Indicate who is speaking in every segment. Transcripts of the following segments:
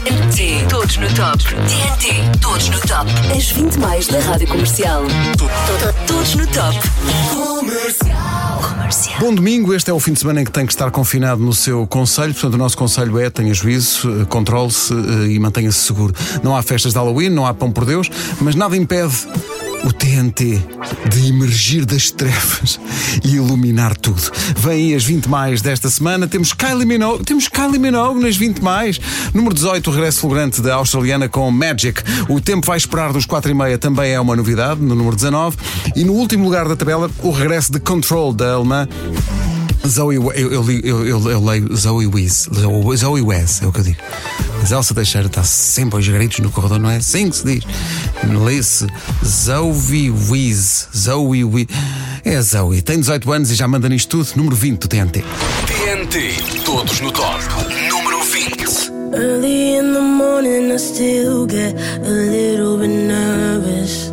Speaker 1: TNT, todos no top. TNT, todos no top. As 20 mais da Rádio Comercial. Todos no top. Comercial.
Speaker 2: Bom domingo, este é o fim de semana em que tem que estar confinado no seu concelho. Portanto, o nosso conselho é: tenha juízo, controle-se e mantenha-se seguro. Não há festas de Halloween, não há pão por Deus, mas nada impede o TNT de emergir das trevas e iluminar tudo. Vêm aí as 20 mais desta semana. Temos Kylie Minogue nas 20 mais. Número 18, o regresso fulgurante da australiana com Magic. O tempo vai esperar dos 4h30 também é uma novidade, no número 19. E no último lugar da tabela, o regresso de Control, da alemã Zoe. Eu leio Zoe Wiz, é o que eu digo. Mas Elsa Teixeira está sempre aos gritos no corredor, não é assim que se diz? Lê-se Zoe Wiz. É a Zoe, tem 18 anos e já manda nisto tudo. Número 20 do TNT.
Speaker 3: TNT, todos no top. Número 20.
Speaker 4: Early in the morning I still get a little bit nervous,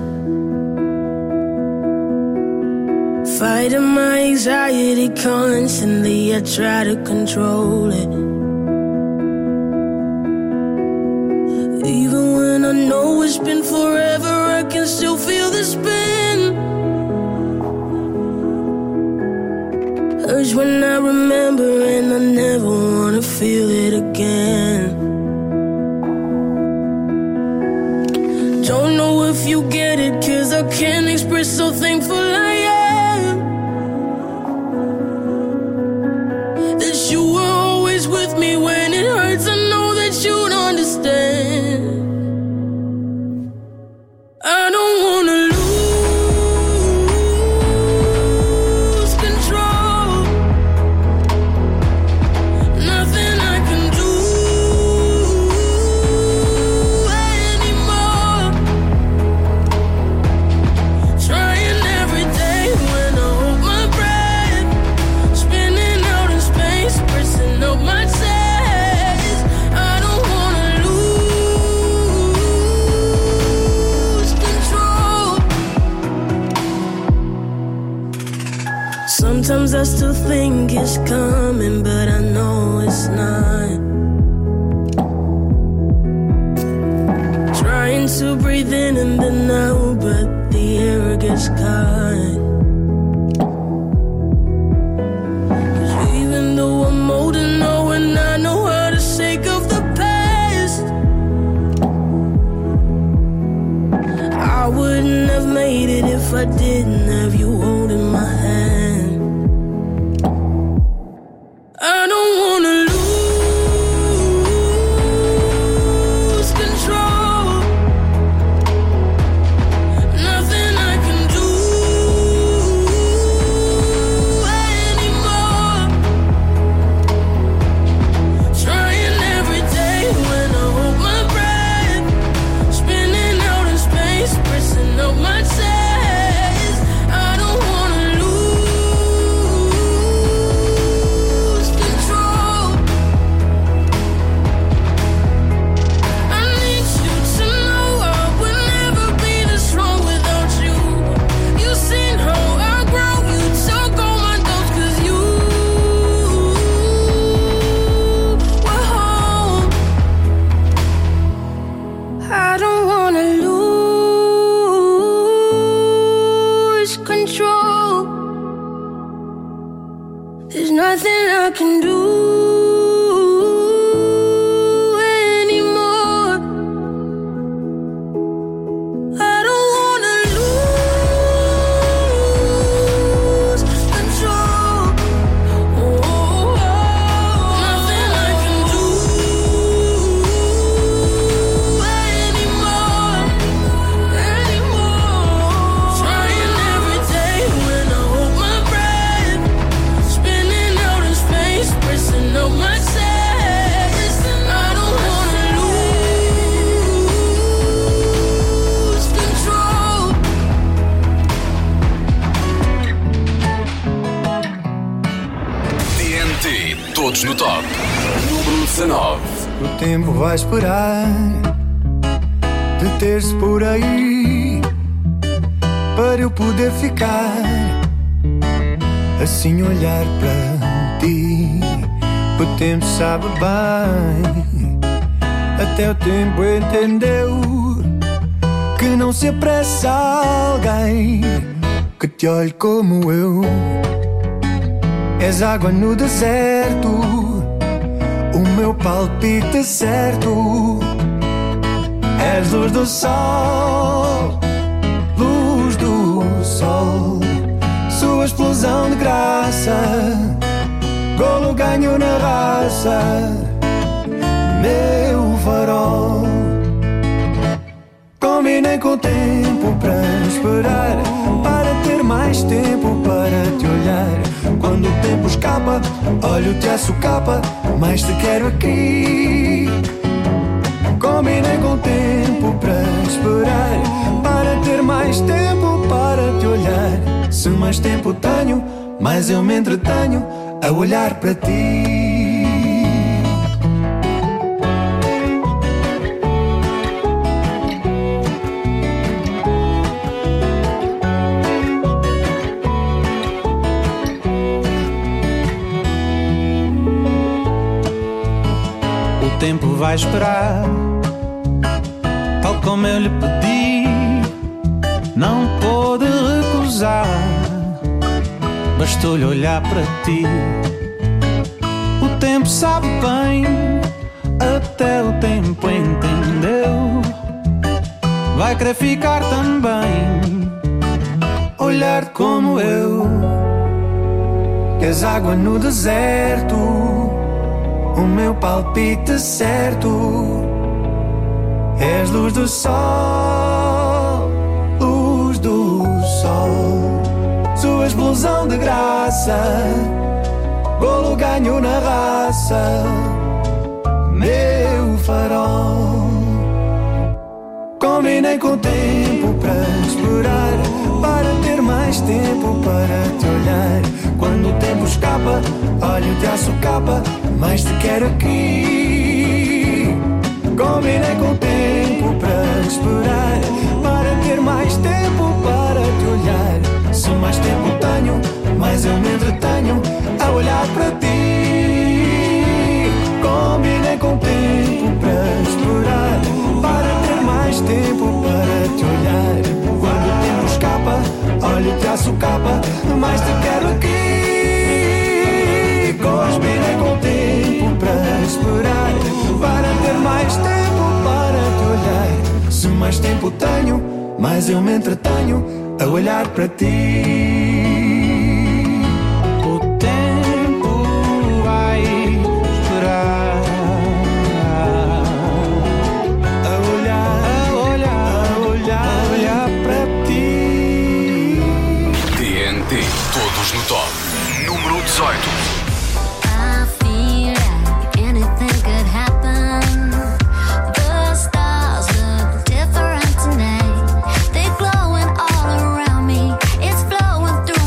Speaker 4: fighting my anxiety constantly. I try to control it, even when I know it's been forever. I can still feel the spin. Urge when I remember, and I never wanna feel it again. Don't know if you get it, 'cause I can't express so thankful I am that you were always with me when it hurts. I know that you'd understand. I don't wanna lose control. Nothing I can do anymore. Trying every day when I hold my breath, spinning out in space, pressing up my chest. I don't wanna lose control. Sometimes I still think it's coming, but I know it's not. Trying to breathe in and then out, but the air gets caught. 'Cause even though I'm old and knowing, I know how to shake off the past. I wouldn't have made it if I didn't have you holding my hand. I don't wanna lose control. Nothing I can do anymore. Trying every day when I hold my breath, spinning out in space, pressing up my chest. I don't wanna lose control. I need you to know I would never be this strong without you. You seen how I grow, you took all my doubts 'cause you were home. I don't wanna lose control. There's nothing I can do anymore. I don't wanna lose control. Nothing I can do anymore. Trying every day when I hold my breath, spinning out in space, pressing up my chest. I don't wanna lose control.
Speaker 3: TNT, todos no top. Número 19.
Speaker 5: O tempo vai esperar deter-se por aí para eu poder ficar assim olhar para ti. O tempo sabe bem, até até o tempo entendeu que não se apressa alguém que te olhe como eu. És água no deserto, o meu palpite certo. És luz do sol, sua explosão de graça, golo ganho na raça, meu farol. Combinei com o tempo para esperar, para ter mais tempo para te olhar. Quando o tempo escapa, olho-te a socapa, mas te quero aqui. Combinei com o tempo para esperar, para ter mais tempo para te olhar. Se mais tempo tenho, mais eu me entretenho a olhar para ti.
Speaker 6: O tempo vai esperar, tal como eu lhe pedi, não pôde recusar. Bastou-lhe olhar para ti. O tempo sabe bem, até o tempo entendeu. Vai querer ficar também, olhar como eu. És água no deserto, o meu palpite certo. És luz do sol, sua explosão de graça, golo ganho na raça, meu farol. Combinei com o tempo para esperar, para ter mais tempo para te olhar. Quando o tempo escapa, olho-te a socapa, mas te quero aqui. Combinei com o tempo para esperar, para ter mais tempo para te olhar. Se mais tempo tenho, mais eu me entretenho a olhar para ti. Combinei com o tempo para esperar, para ter mais tempo para te olhar. Quando o tempo escapa, olho-te a socapa, mas te quero aqui. Combinei com o tempo para esperar, para ter mais tempo para te olhar. Se mais tempo tenho, mais eu me entretenho a olhar para ti. O tempo vai esperar,
Speaker 5: a olhar para ti.
Speaker 3: TNT, todos no top. Número 18.
Speaker 7: I feel like anything could happen. The stars look different tonight. They're glowing all around me. It's flowing through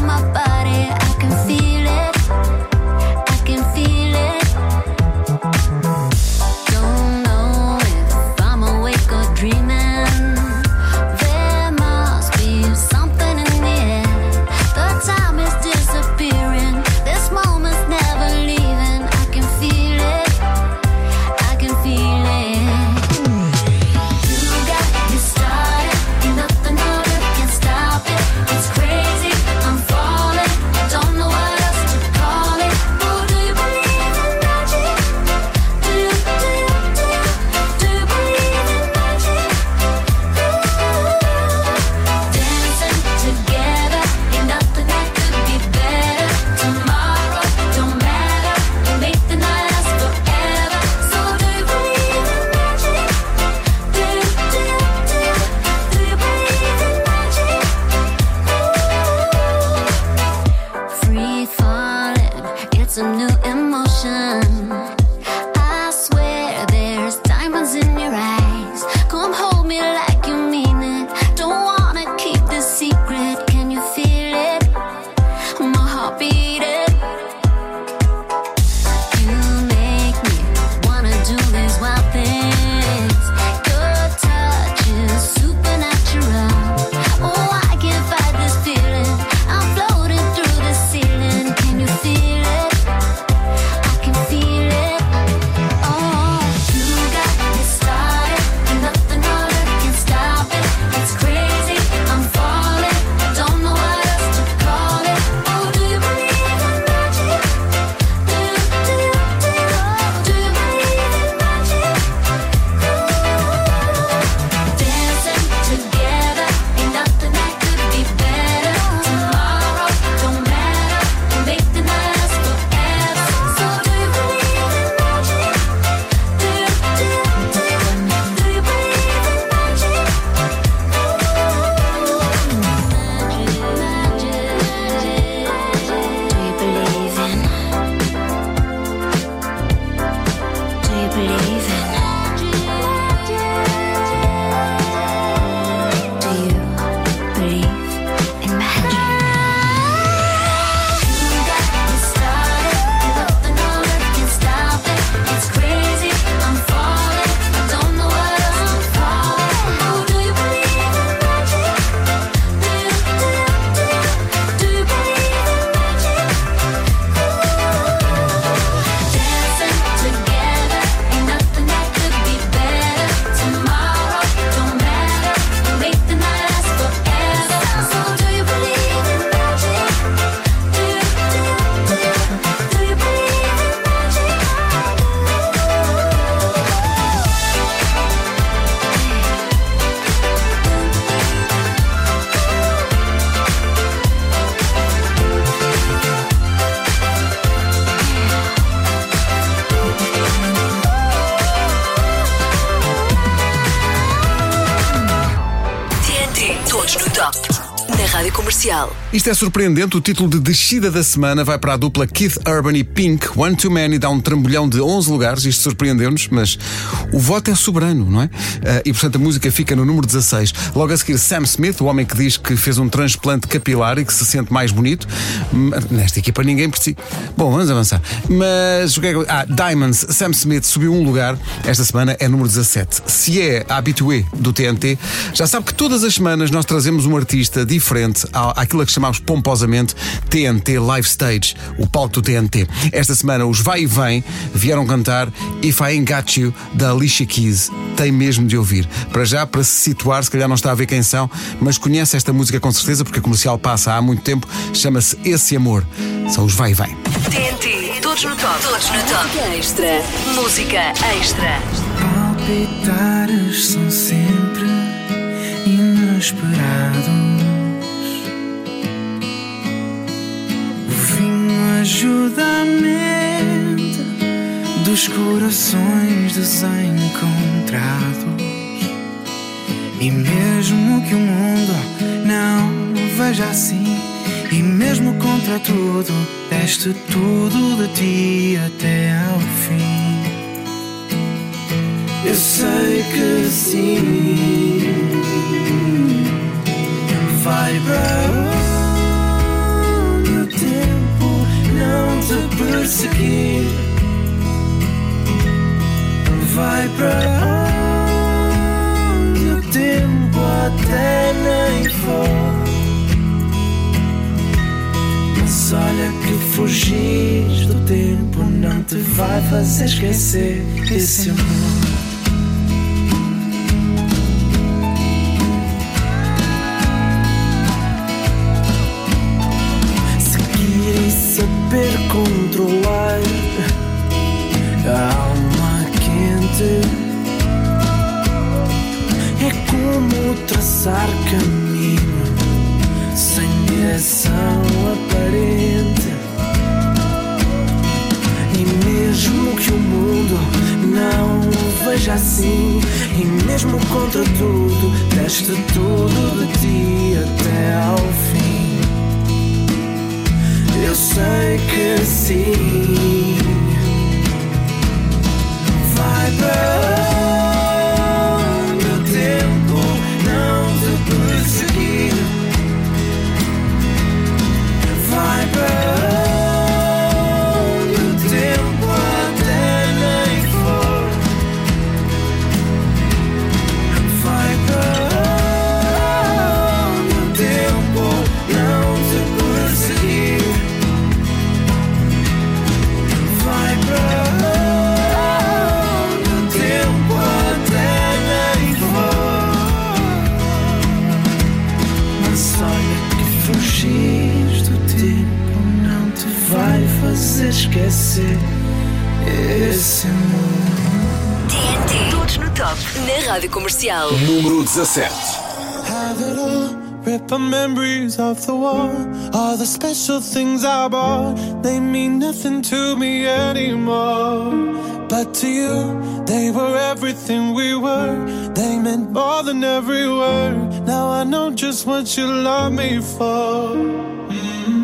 Speaker 1: Rádio Comercial.
Speaker 2: Isto é surpreendente, o título de descida da semana vai para a dupla Keith Urban e Pink. One Too Many dá um trambolhão de 11 lugares, isto surpreendeu-nos, mas o voto é soberano, não é? E portanto a música fica no número 16. Logo a seguir Sam Smith, o homem que diz que fez um transplante capilar e que se sente mais bonito. Nesta equipa ninguém por si. Bom, vamos avançar. Mas o que é que... Diamonds, Sam Smith subiu um lugar esta semana, é número 17. Se é habitué do TNT, já sabe que todas as semanas nós trazemos um artista diferente àquilo que chamamos pomposamente TNT Live Stage, o palco do TNT. Esta semana os Vai e Vem vieram cantar If I Ain't Got You, da Alicia Keys. Tem mesmo de ouvir. Para já, para se situar, se calhar não está a ver quem são, mas conhece esta música com certeza, porque a Comercial passa há muito tempo, chama-se Esse Amor. São os Vai e Vem.
Speaker 1: TNT, todos no top. Todos no top. Música extra. Música extra.
Speaker 6: Palpitares são sempre inesperados. O vinho ajuda a mente dos corações desencontrados. E mesmo que o mundo não veja assim, e mesmo contra tudo, deste tudo de ti até ao fim. Eu sei que sim, vai para onde o tempo não te perseguir. Vai para onde o tempo até nem for. Mas olha que fugir do tempo não te vai fazer esquecer esse amor. Saber controlar a alma quente é como traçar caminho sem direção aparente. E mesmo que o mundo não veja assim, e mesmo contra tudo, deste tudo de ti até ao fim. Eu sei que sim, vai para onde o tempo não te perseguir. Vai para onde o tempo até nem for. Vai para onde o tempo não te perseguir. Fugir do tempo não te vai fazer esquecer esse amor.
Speaker 1: TNT, todos no top. Na Rádio Comercial.
Speaker 3: Número 17.
Speaker 5: Have it all, rip the memories of the war. All the special things I bought, they mean nothing to me anymore. But to you, they were everything we were. They meant more than every word. Now I know just what you love me for.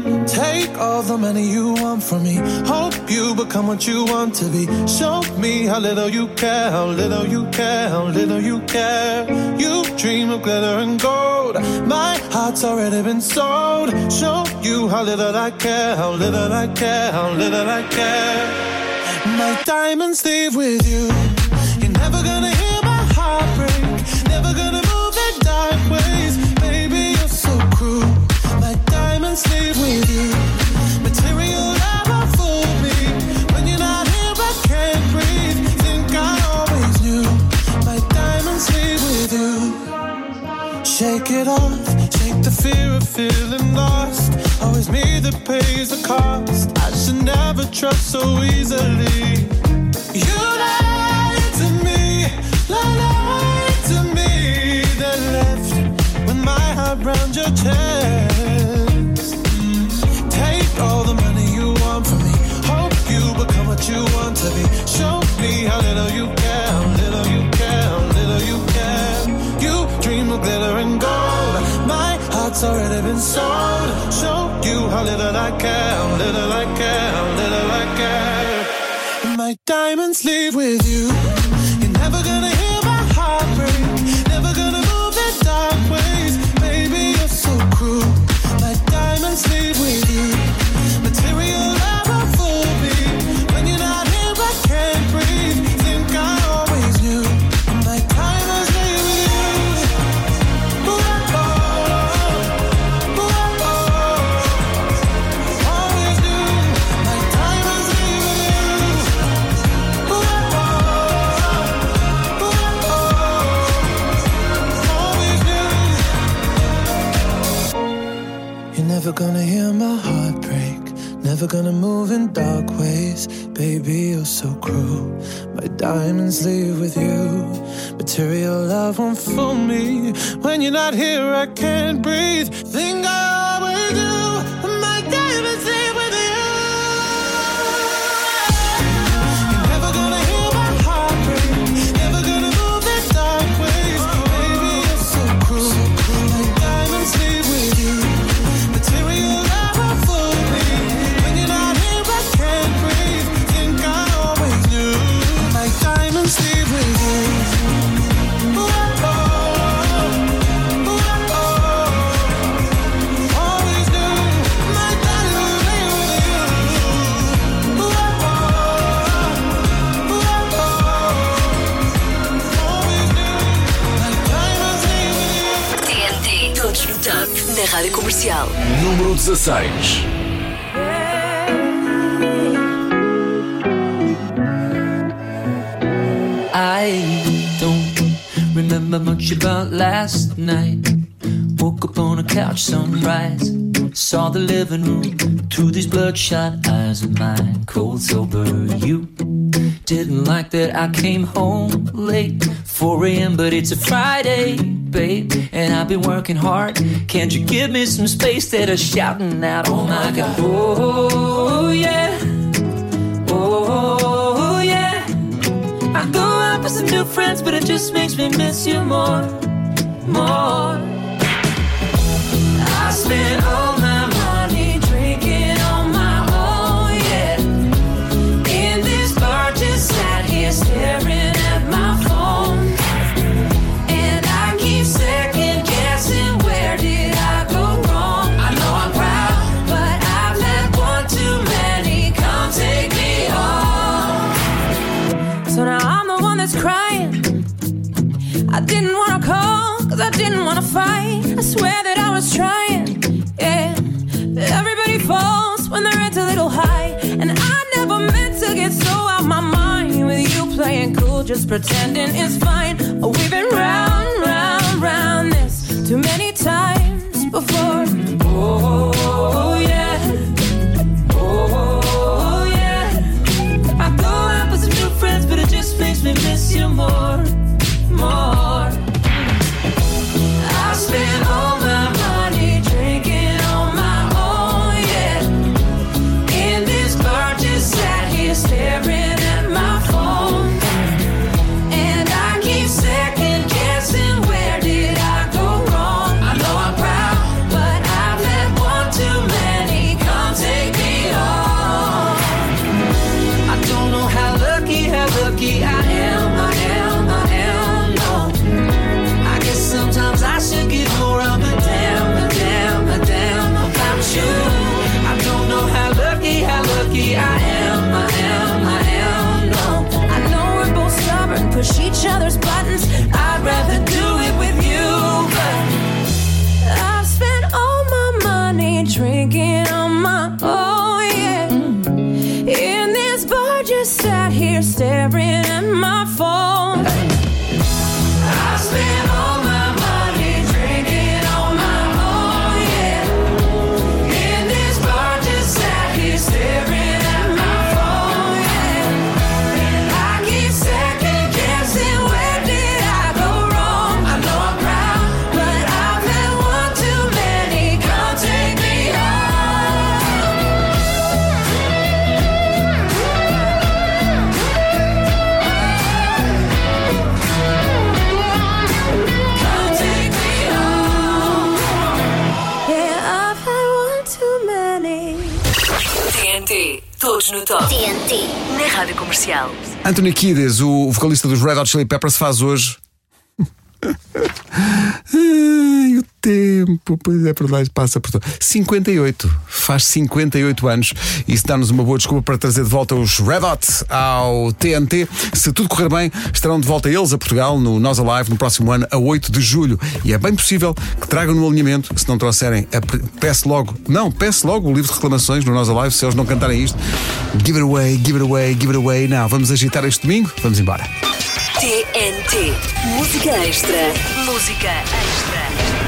Speaker 6: Take all the money you want from me. Hope you become what you want to be. Show me how little you care, how little you care, how little you care. You dream of glitter and gold. My heart's already been sold. Show you how little I care, how little I care, how little I care. My diamonds leave with you. You're never gonna hear my heart break. Never gonna move in dark ways. Baby, you're so cruel. My diamonds leave with you. Material never fooled me. When you're not here, I can't breathe. Think I always knew. My diamonds leave with you. Shake it off. Shake the fear of feeling lost. Always me that pays the cost. I should never trust so easily. You lied to me. Lied to me. Then left with my heart round your chest. Take all the money you want from me. Hope you become what you want to be. Show me how little you care, how little you care, how little you care. You dream of glitter and gold. My heart's already been sold. Show you how little I care, how little I care, how little I care. My diamonds leave with you. You're never gonna hear my heart break. Never gonna move in dark ways. Baby, you're so cruel. My diamonds leave with you. Material never fooled me. When you're not here, I can't breathe. Think I always knew. My diamonds leave with you. Ooh, oh, ooh, oh. Always knew. My diamonds leave with you. Ooh, oh, ooh, oh. Always knew. You're never gonna hear my heart break. Never gonna move in dark ways. Baby, you're so cruel. My diamonds leave with you. Material love won't fool me. When you're not here, I can't breathe. Think I always do. My diamonds leave with you. You're never gonna hear my heart break. Never gonna move in dark ways. Baby, you're so cruel. My diamonds leave with you. Material love won't fool me. When you're not here, I can't breathe. Think I always knew. My diamonds leave with you. Ooh, oh, ooh, oh. Always knew. My diamonds leave with you. Ooh, oh, ooh, oh. Always knew. My diamonds leave with you.
Speaker 1: TNT, todos no top, na Rádio Comercial.
Speaker 3: Número 16.
Speaker 8: I don't remember much about last night. Woke up on a couch, sunrise. Saw the living room through these bloodshot eyes of mine. Cold sober, you didn't like that I came home late, 4 a.m. but it's a Friday, babe, and I've been working hard. Can't you give me some space? That are shouting out, oh my God. Oh yeah, oh yeah. I go out with some new friends, but it just makes me miss you more, more. I spent all my money drinking on my own, yeah. In this bar, just sat here staring at my phone, and I keep second guessing, where did I go wrong? I know I'm proud, but I've had one too many. Come take me home. So now I'm the one that's crying. I didn't wanna call, cause I didn't wanna fight. I swear that I was trying, yeah. Everybody falls when their head's a little high, and I never meant to get so out my mind. With you playing cool, just pretending it's fine. Oh, we've been round, round, round this too many times before. Oh yeah, oh yeah. I go out with some new friends, but it just makes me miss you more, more. I spent all my money drinking on my own, yeah. In this bar, just sat here staring at my phone, and I keep second guessing, where did I go wrong? I know I'm proud, but I've had one too many.
Speaker 1: Todos no top.
Speaker 7: TNT.
Speaker 1: Na Rádio Comercial.
Speaker 2: Anthony Kiedis, o vocalista dos Red Hot Chili Peppers, faz hoje. Ai, o tempo, pois é, por lá passa por todo. 58, faz 58 anos. Isso dá-nos uma boa desculpa para trazer de volta os Red Hot ao TNT. Se tudo correr bem, estarão de volta eles a Portugal no Nós Alive no próximo ano, a 8 de julho. E é bem possível que tragam no alinhamento, se não trouxerem, peço logo o livro de reclamações no Nós Alive, se eles não cantarem isto. Give it away, give it away, give it away. Não, vamos agitar este domingo, vamos embora.
Speaker 1: TNT. Música extra. Música extra.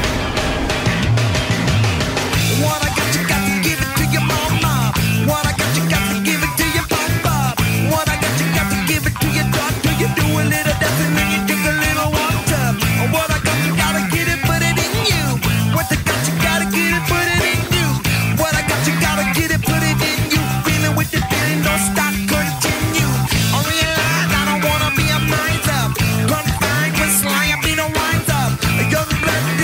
Speaker 6: What I got, you got to give it to your mama. What I got, you got to give it to your papa. What I got, you got to give it to your doctor. You do a little dancing and you drink a little water. What I got, you gotta get it, put it in you. What I got, you gotta get it, put it in you. What I got, you gotta get it, put it in you. Feeling with the feeling, don't stop, continue. I realize I don't wanna be a miser. Confined with sly, I be no wiser. A young blood.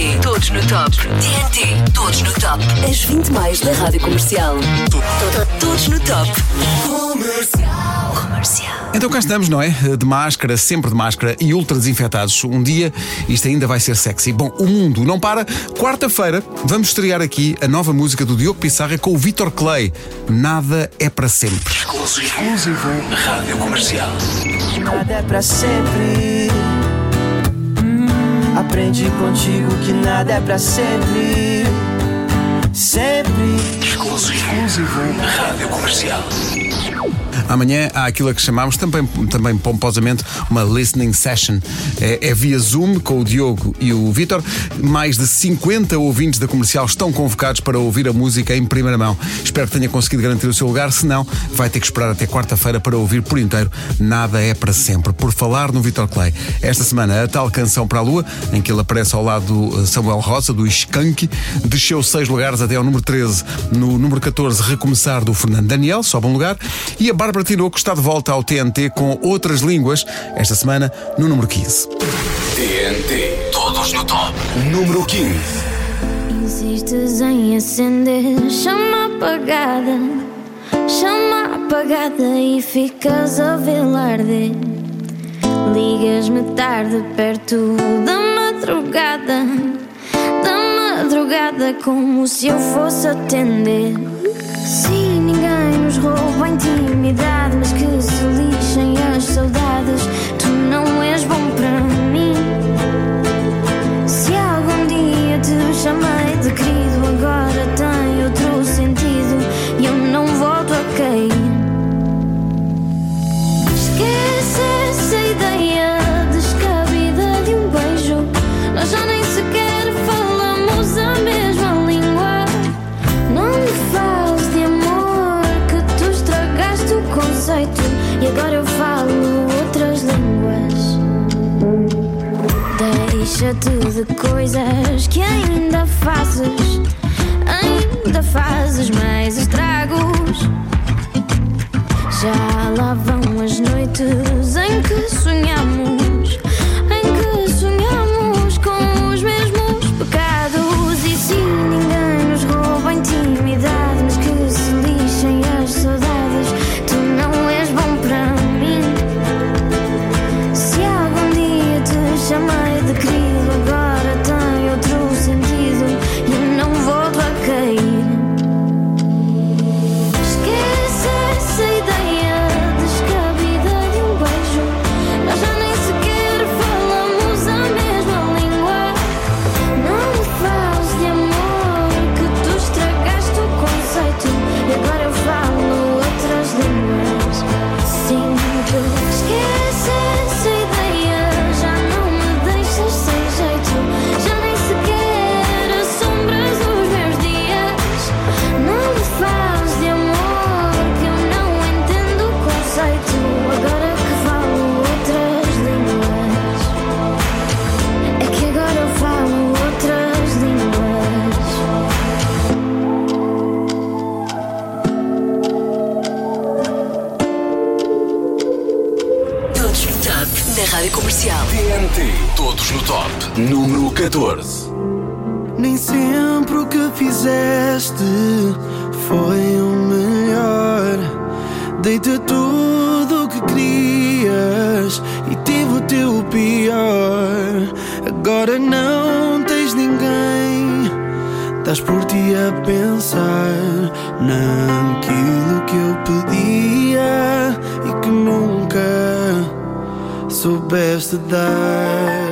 Speaker 1: TNT, todos no top. TNT, todos no top. As 20 mais da Rádio Comercial. Todos no top. Comercial.
Speaker 2: Então cá estamos, não é? De máscara, sempre de máscara e ultra desinfetados. Um dia isto ainda vai ser sexy. Bom, o mundo não para. Quarta-feira vamos estrear aqui a nova música do Diogo Pissarra com o Vítor Clay. Nada é para sempre.
Speaker 3: Exclusivo Rádio Comercial.
Speaker 6: Nada é pra sempre. Aprendi contigo que nada é pra sempre. Sempre.
Speaker 3: Exclusivo Rádio Comercial.
Speaker 2: Amanhã há aquilo a que chamamos também pomposamente uma listening session. É via Zoom com o Diogo e o Vítor. Mais de 50 ouvintes da Comercial estão convocados para ouvir a música em primeira mão. Espero que tenha conseguido garantir o seu lugar. Se não, vai ter que esperar até quarta-feira para ouvir por inteiro Nada é para sempre. Por falar no Vítor Clay, esta semana a tal Canção para a Lua, em que ele aparece ao lado do Samuel Rosa, do Skank, desceu 6 lugares até ao número 13. No número 14, Recomeçar, do Fernando Daniel, sobe um lugar. E a Bárbara Tinoco está de volta ao TNT com Outras Línguas, esta semana no número 15.
Speaker 3: TNT, todos no top. Número 15.
Speaker 7: Insistes em acender chama apagada e ficas a vê-la arder. Ligas-me tarde perto da madrugada como se eu fosse atender. Sim, ninguém nos rouba a intimidade, mas que se lixem as saudades. Tu não és bom para mim. Se algum dia te chamei de querido, agora tem outro sentido e eu não volto a cair. Esquece essa ideia descabida de um beijo. Nós já nem sequer falamos a mesma língua. Não me fales de amor que tu estragaste o conceito e agora eu falo outras línguas. Deixa-te de coisas que ainda fazes mais estragos. Já lá vão as noites em que sonhamos com os mesmos pecados. E sim, ninguém nos rouba a intimidade, mas que se lixem as saudades. Tu não és bom para mim. Se algum dia te chamei de querido, agora tem outro sentido e eu não volto a cair. Esquece essa ideia descabida de um beijo. Nós já nem sequer falamos a mesma língua. Não me fales de amor que tu estragaste o conceito e agora eu falo outras línguas. Simples. Esquece essa ideia, já não me deixas sem jeito. Já nem sequer assombras os meus dias. Não me fales de amor que eu não entendo o conceito. Agora que falo outras línguas. É que agora eu falo outras línguas.
Speaker 1: Todos no top na Rádio Comercial.
Speaker 3: TNT, todos no top. Número 14.
Speaker 6: Nem sempre o que fizeste foi o melhor. Dei-te tudo o que querias e tive o teu pior. Agora não tens ninguém, estás por ti a pensar naquilo que eu pedia e que nunca soubeste dar.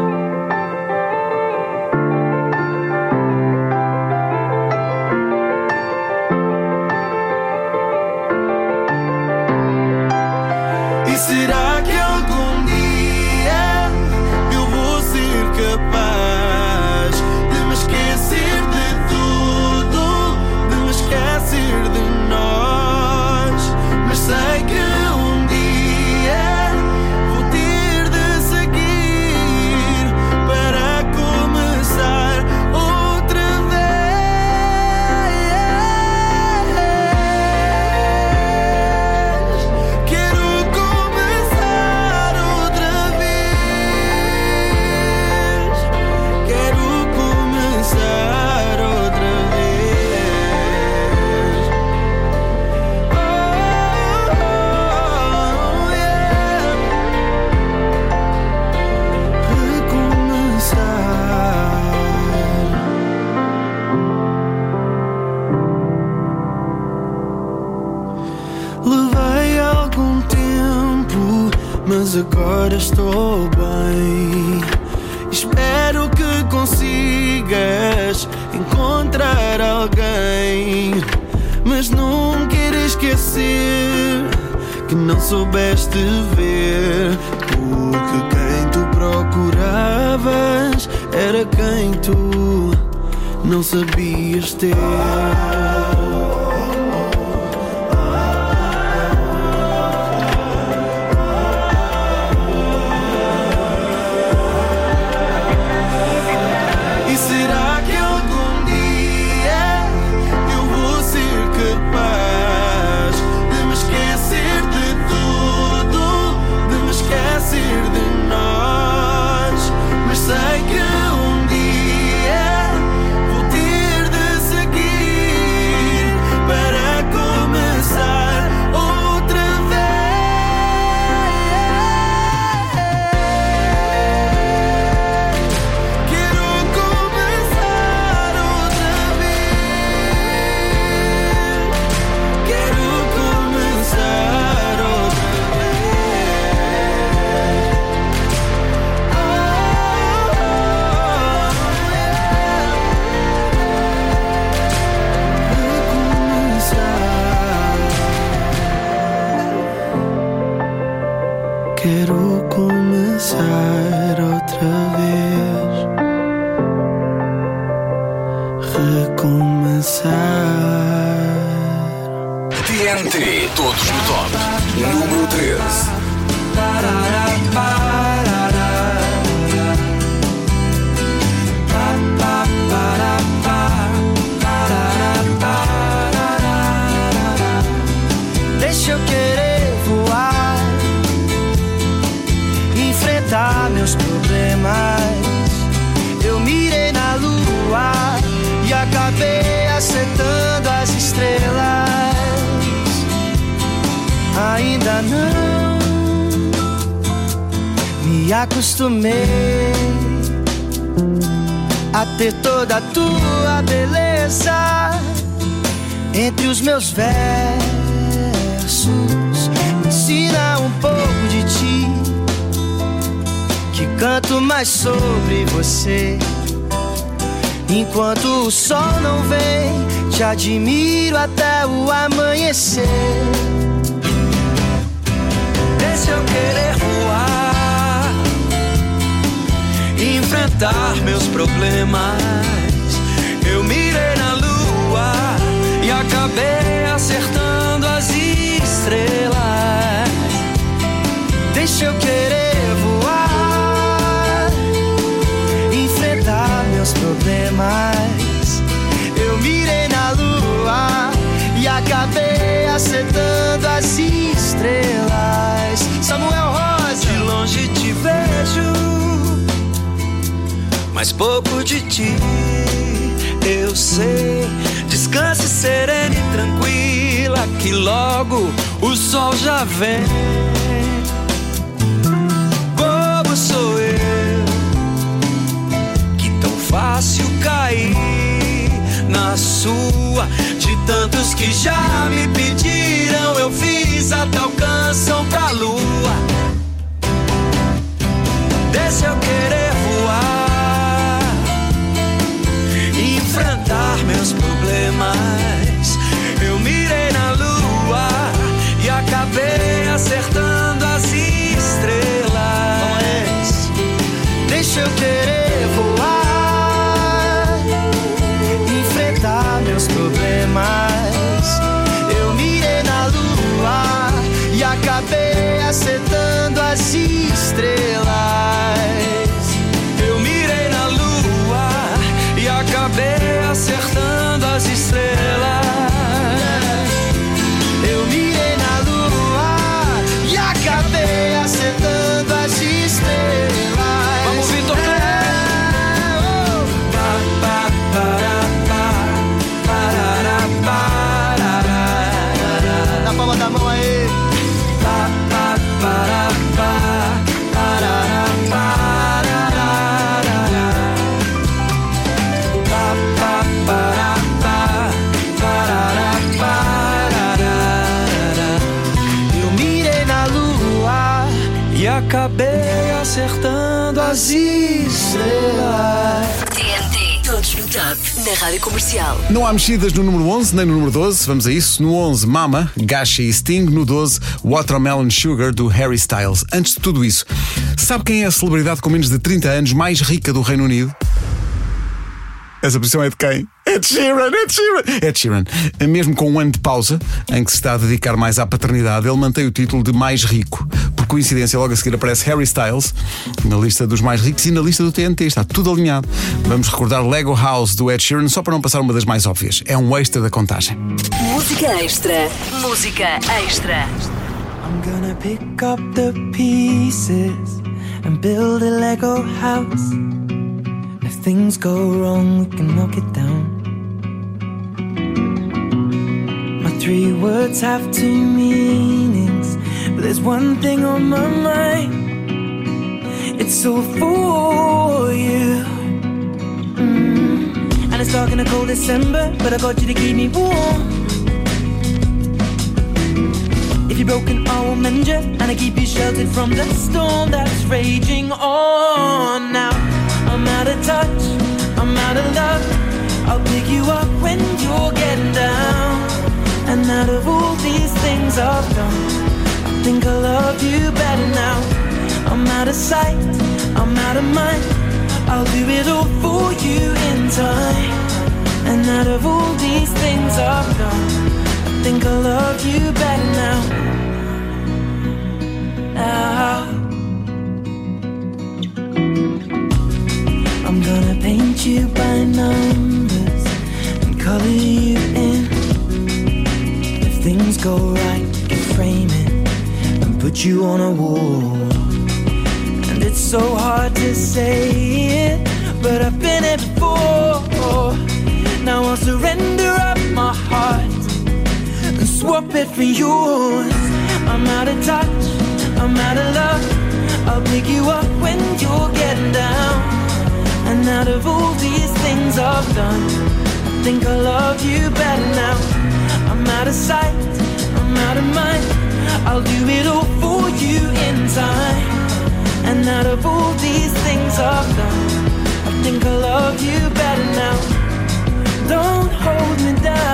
Speaker 6: E será que algum dia eu vou ser capaz de me esquecer de tudo, de me esquecer de nós? Mas sei que um dia vou ter de seguir
Speaker 5: agora estou bem. Espero que consigas encontrar alguém, mas não queres esquecer que não soubeste ver, porque quem tu procuravas era quem tu não sabias ter. Quero começar outra vez, recomeçar.
Speaker 3: TNT, todos no top. Número 13.
Speaker 5: Deixa eu querer voar, enfrentar meus problemas. Eu mirei na lua e acabei acertando as estrelas. Ainda não me acostumei a ter toda a tua beleza entre os meus versos. Me ensina um pouco de ti, que canto mais sobre você. Enquanto o sol não vem, te admiro até o amanhecer. Deixa eu querer voar, enfrentar meus problemas. Eu mirei na lua e acabei acertando as estrelas. Deixa eu querer voar, enfrentar meus problemas. Eu mirei na lua e acabei acertando as estrelas. Samuel Rosa, de longe te vejo, mas pouco de ti eu sei. Descanse serena e tranquila, que logo o sol já vem. Bobo sou eu, que tão fácil cair na sua. De tantos que já me pediram, eu fiz até alcançam pra lua. Deixa eu querer voar, enfrentar meus problemas. Eu mirei na lua e acabei acertando as estrelas. Deixa eu querer voar, enfrentar meus problemas. Eu mirei na lua e acabei acertando as estrelas. Eu mirei na lua e acabei acertando as estrelas. certains doivent y será.
Speaker 1: TNT, todos no top, na Rádio Comercial.
Speaker 2: Não há mexidas no número 11 nem no número 12, vamos a isso. No 11, Mama, Gashi e Sting. No 12, Watermelon Sugar, do Harry Styles. Antes de tudo isso, sabe quem é a celebridade com menos de 30 anos mais rica do Reino Unido? Essa posição é de quem? Ed Sheeran. Mesmo com um ano de pausa, em que se está a dedicar mais à paternidade, ele mantém o título de mais rico. Por coincidência, logo a seguir aparece Harry Styles na lista dos mais ricos e na lista do TNT. Está tudo alinhado. Vamos recordar Lego House do Ed Sheeran, só para não passar uma das mais óbvias. É um extra da contagem.
Speaker 1: Música extra. Música extra.
Speaker 5: I'm gonna pick up the pieces and build a Lego house. If things go wrong, we can knock it down. My 3 words have 2 meanings, but there's one thing on my mind. It's all for you. And it's dark in a cold December, but I got you to keep me warm. If you're broken, I will mend you, and I keep you sheltered from the storm that's raging on. Now I'm out of touch, I'm out of love. I'll pick you up when you're getting down. And out of all these things I've done, I think I love you better now. I'm out of sight, I'm out of mind. I'll do it all for you in time. And out of all these things I've done, I think I love you better now. I'm gonna paint you by numbers and color you in. If things go right, we can frame it and put you on a wall. And it's so hard to say it, but I've been it before. Now I'll surrender up my heart and swap it for yours. I'm out of touch, I'm out of love. I'll pick you up when you're getting down. And out of all these things I've done, I think I love you better now. I'm out of sight, I'm out of mind. I'll do it all for you in time. And out of all these things I've done, I think I love you better now. Don't hold me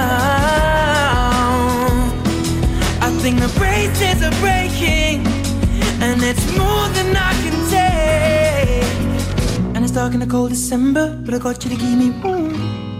Speaker 5: down. I think the braces are breaking, and it's more than I can take. And it's dark in the cold December, but I got you to keep me warm.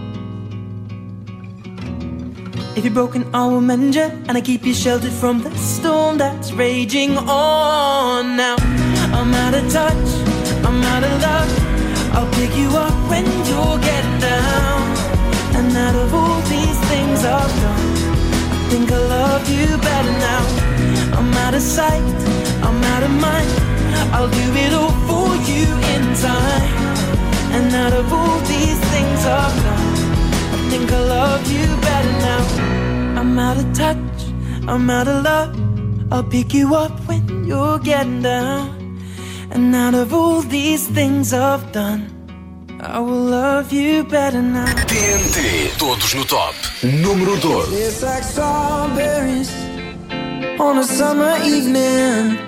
Speaker 5: If you're broken, I will mend you, and I keep you sheltered from the storm that's raging on. Now I'm out of touch, I'm out of love. I'll pick you up when you're getting down. And out of all these things I've done, I think I love you better now. I'm out of sight, I'm out of mind. I'll do it all for you in time. And out of all these things I've done, I think I love you better now. I'm out of touch, I'm out of love. I'll pick you up when you're getting down. And out of all these things I've done, I will love you better now.
Speaker 3: TNT, todos no top. Número 12.
Speaker 5: It's like strawberries on a summer evening,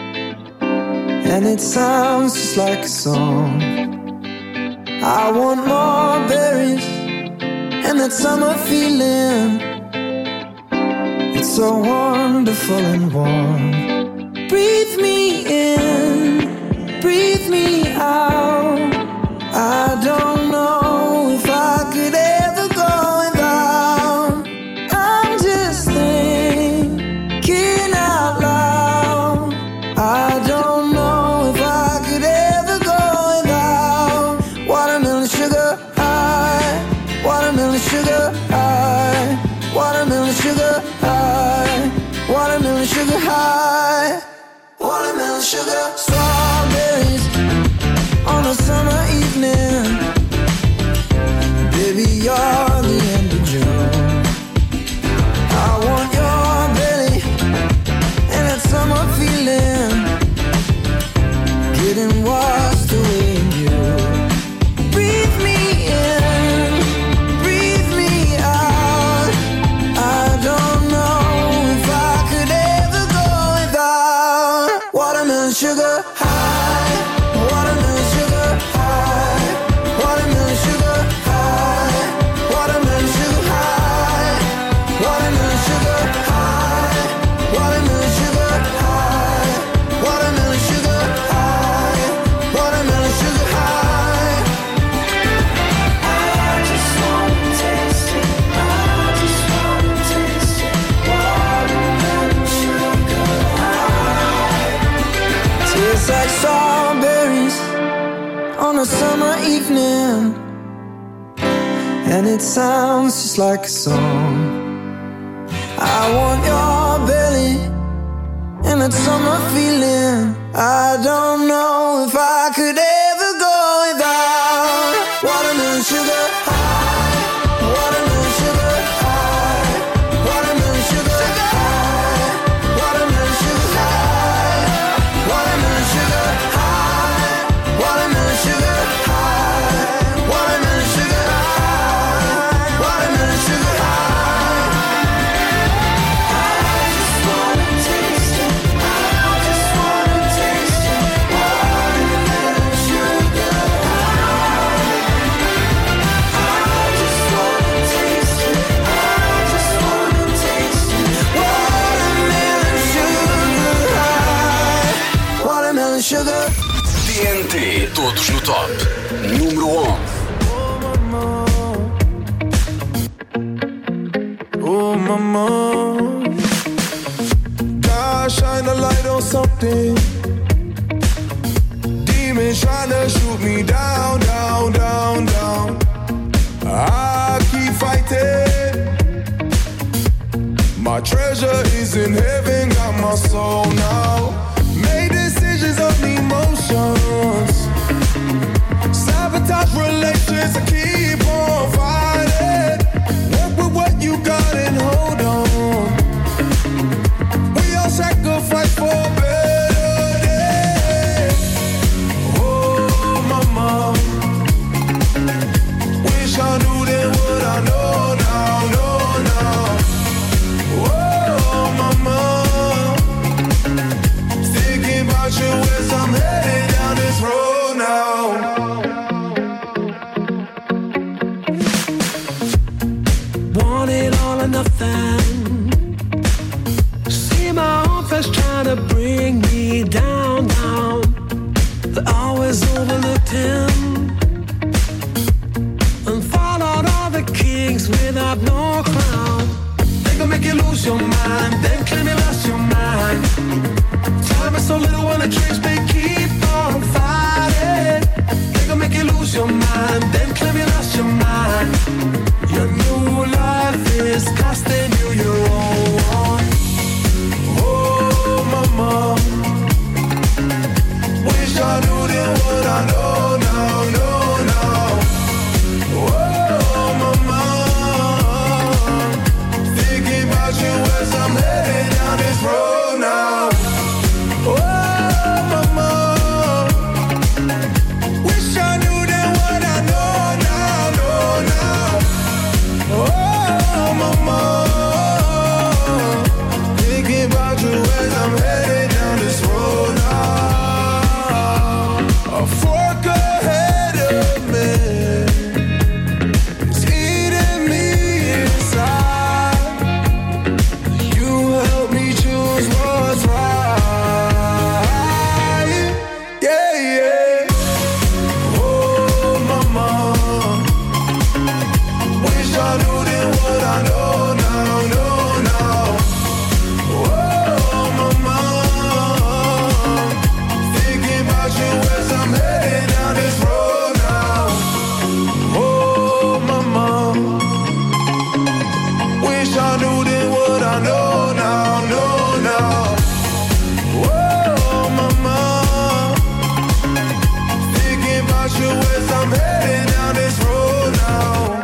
Speaker 5: and it sounds just like a song. I want more berries and that summer feeling. It's so wonderful and warm. Breathe me in, breathe me out. I don't know if I could ever go without. I'm just thinking out loud. I don't know if I could ever go without. Watermelon sugar high, watermelon sugar high, watermelon sugar high, watermelon sugar high, watermelon sugar. Strawberries on a summer evening, baby, you're the end of June. I want your belly and that summer feeling, getting washed away in you. Breathe me in, breathe me out. evening, and it sounds just like a song. I want your belly and that summer feeling. I don't know if I could ever go without watermelon sugar high, watermelon sugar high, watermelon sugar high, watermelon sugar high, watermelon sugar high, watermelon sugar high, watermelon sugar high, watermelon sugar high. Sugar.
Speaker 3: TNT, todos no top. Número 11.
Speaker 6: Oh, mama, God shine a light on something. Demons trying to shoot me down, down, down, down. I keep fighting. My treasure is in heaven, got my soul now. Made decisions of emotions. Sabotage relations, I keep on fighting. Work with what you got and hold on. We all sacrifice for a better day. Oh, mama, wish I knew then what I know now, know now. Oh, mama, thinking about you as I'm headed down this road now.
Speaker 5: Want it all or nothing. See my own flesh trying to bring me down, down. I always overlooked him and followed all the kings without no crown. They gon' make you lose your mind, then claim you lost your mind. Time is so little when the tricks they keep on fighting. They gon' make you lose your mind, then claim you lost your mind. Your new life is costing you your own.
Speaker 6: Oh, mama, wish I knew then what I know now, know now. Oh, mama, thinking about you as I'm headed down this road now. Oh, mama, wish I knew then what I know now, know now. Oh, mama, thinking about you as I'm headed down this road now. A fork ahead of me is eating me inside. You help me choose what's right. Yeah, yeah. Oh, mama, wish I knew then what I know now, know now. Oh, mama, thinking about you as I'm headed down this road now. Oh, mama, wish I knew then what I know now, know now. Oh, mama, thinking about you as I'm headed down this road now.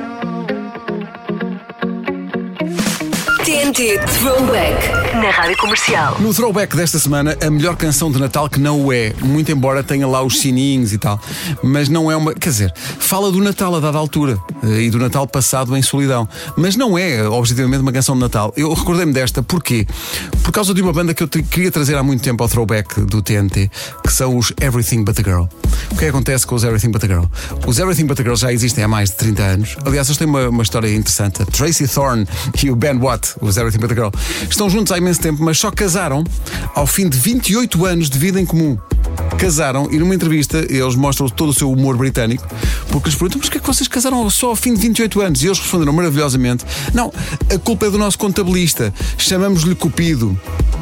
Speaker 1: TNT Throwback na Rádio Comercial.
Speaker 2: No throwback desta semana, a melhor canção de Natal que não o é, muito embora tenha lá os sininhos e tal, mas não é uma. Quer dizer, fala do Natal a dada altura e do Natal passado em solidão, mas não é objetivamente uma canção de Natal. Eu recordei-me desta, porquê? Por causa de uma banda que eu queria trazer há muito tempo ao throwback do TNT, que são os Everything But a Girl. O que acontece com os Everything But a Girl? Os Everything But a Girl já existem há mais de 30 anos. Aliás, eles têm uma história interessante. A Tracy Thorn e o Ben Watt, os Everything But a Girl, estão juntos há imenso tempo, mas só casaram ao fim de 28 anos de vida em comum. Casaram e numa entrevista eles mostram todo o seu humor britânico, porque lhes perguntam: mas porquê é que vocês casaram só ao fim de 28 anos? E eles responderam maravilhosamente: não, a culpa é do nosso contabilista, chamamos-lhe Cupido.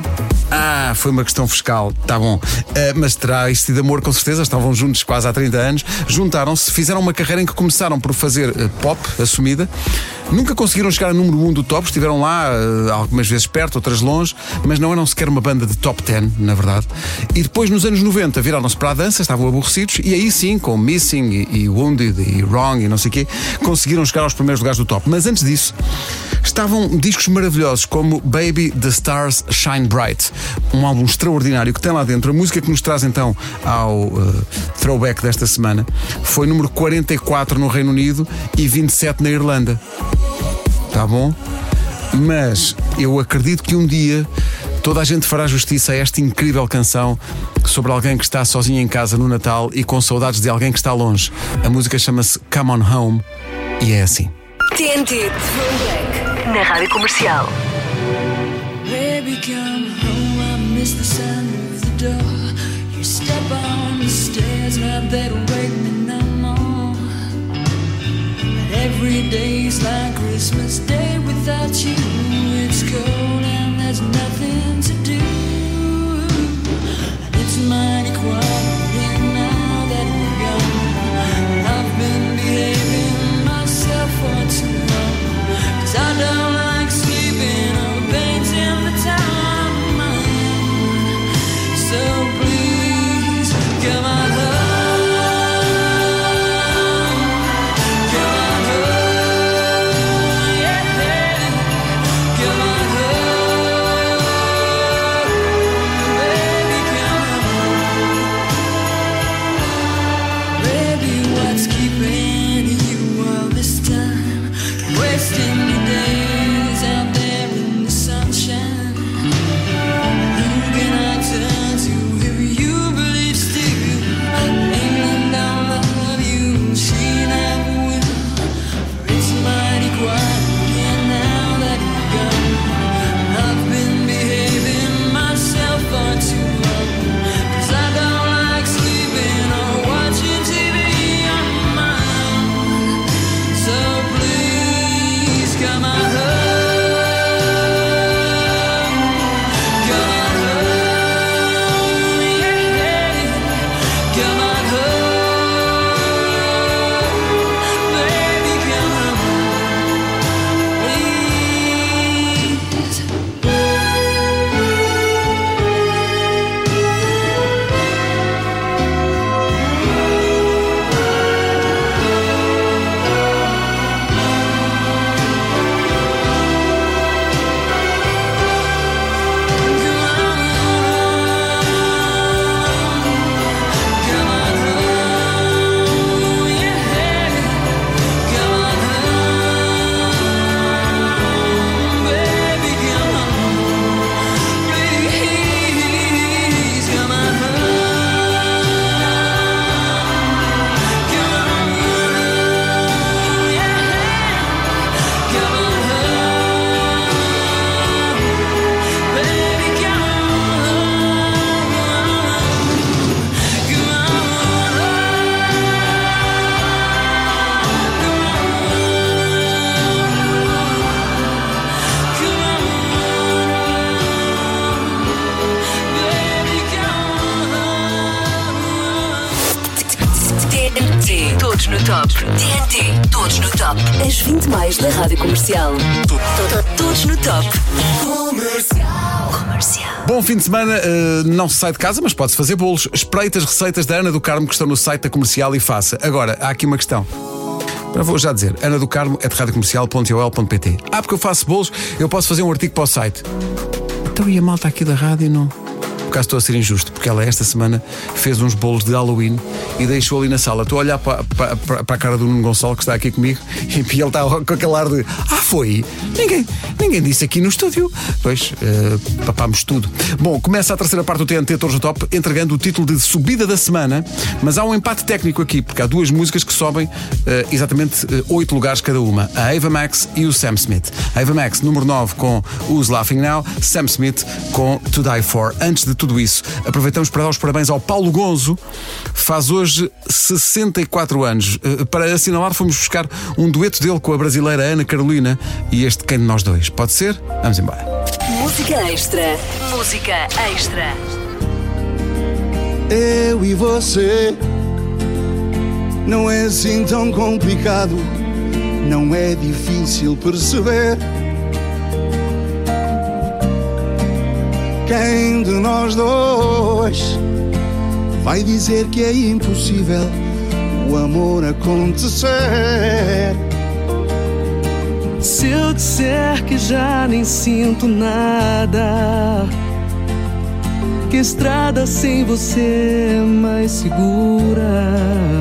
Speaker 2: Foi uma questão fiscal, tá bom. Mas terá existido amor com certeza, estavam juntos quase há 30 anos, juntaram-se, fizeram uma carreira em que começaram por fazer pop, assumida, nunca conseguiram chegar a número 1 do top, estiveram lá algumas vezes perto, outras longe, mas não eram sequer uma banda de top 10, na verdade. E depois, nos anos 90, viraram-se para a dança, estavam aborrecidos, e aí sim, com Missing e Wounded e Wrong e não sei o quê, conseguiram chegar aos primeiros lugares do top. Mas antes disso, estavam discos maravilhosos como Baby, The Stars Shine Bright, um álbum extraordinário que tem lá dentro. A música que nos traz então ao throwback desta semana foi número 44 no Reino Unido e 27 na Irlanda. Tá bom? Mas eu acredito que um dia toda a gente fará justiça a esta incrível canção sobre alguém que está sozinho em casa no Natal e com saudades de alguém que está longe. A música chama-se Come On Home e é assim.
Speaker 1: TNT Throwback na Rádio Comercial.
Speaker 8: Baby, come home, I miss the sound of the door. You step on the stairs, not there to wake me no more. But every day's like Christmas Day without you. It's cold and there's nothing to do. And it's mighty quiet here now that we're gone. I've been behaving myself for too long, 'cause I don't like sleeping or painting the town on my own. So please come on home, come on home, yeah, come on home, baby, come home. Baby, what's keeping you all this time, wasting your days out there in the sunshine? Who can I turn to if you believe still? England don't love you, she never will. For it's mighty quiet here now that you're gone. I've been behaving myself for too long, 'cause I don't like sleeping or watching TV on my own. So please come on home, come on home, yeah, come on home, baby, come home, please.
Speaker 1: TNT, todos no top. TNT, todos no top. As 20 mais da Rádio Comercial. Todos no top. Comercial.
Speaker 2: Bom fim de semana, não se sai de casa, mas pode-se fazer bolos. Espreite as receitas da Ana do Carmo que estão no site da Comercial e faça. Agora, há aqui uma questão. Eu vou já dizer, Ana do Carmo é de radiocomercial.ol.pt. Porque eu faço bolos, eu posso fazer um artigo para o site. Então e a malta aqui da rádio não? Por acaso estou a ser injusto, porque ela esta semana fez uns bolos de Halloween e deixou ali na sala. Estou a olhar para a cara do Nuno Gonçalo, que está aqui comigo, e ele está com aquele ar de foi? Ninguém disse aqui no estúdio. Pois, papámos tudo. Bom, começa a terceira parte do TNT Todos no Top, entregando o título de subida da semana, mas há um empate técnico aqui, porque há duas músicas que sobem exatamente 8 lugares cada uma. A Ava Max e o Sam Smith. A Ava Max, número 9, com Who's Laughing Now, Sam Smith com To Die For. Antes de tudo isso. Aproveitamos para dar os parabéns ao Paulo Gonzo, faz hoje 64 anos. Para assinalar, fomos buscar um dueto dele com a brasileira Ana Carolina e este Quem de Nós Dois. Pode ser? Vamos embora.
Speaker 1: Música extra. Música extra.
Speaker 6: Eu e você, não é assim tão complicado, não é difícil perceber. Quem de nós dois vai dizer que é impossível o amor acontecer?
Speaker 5: Se eu disser que já nem sinto nada, que a estrada sem você é mais segura,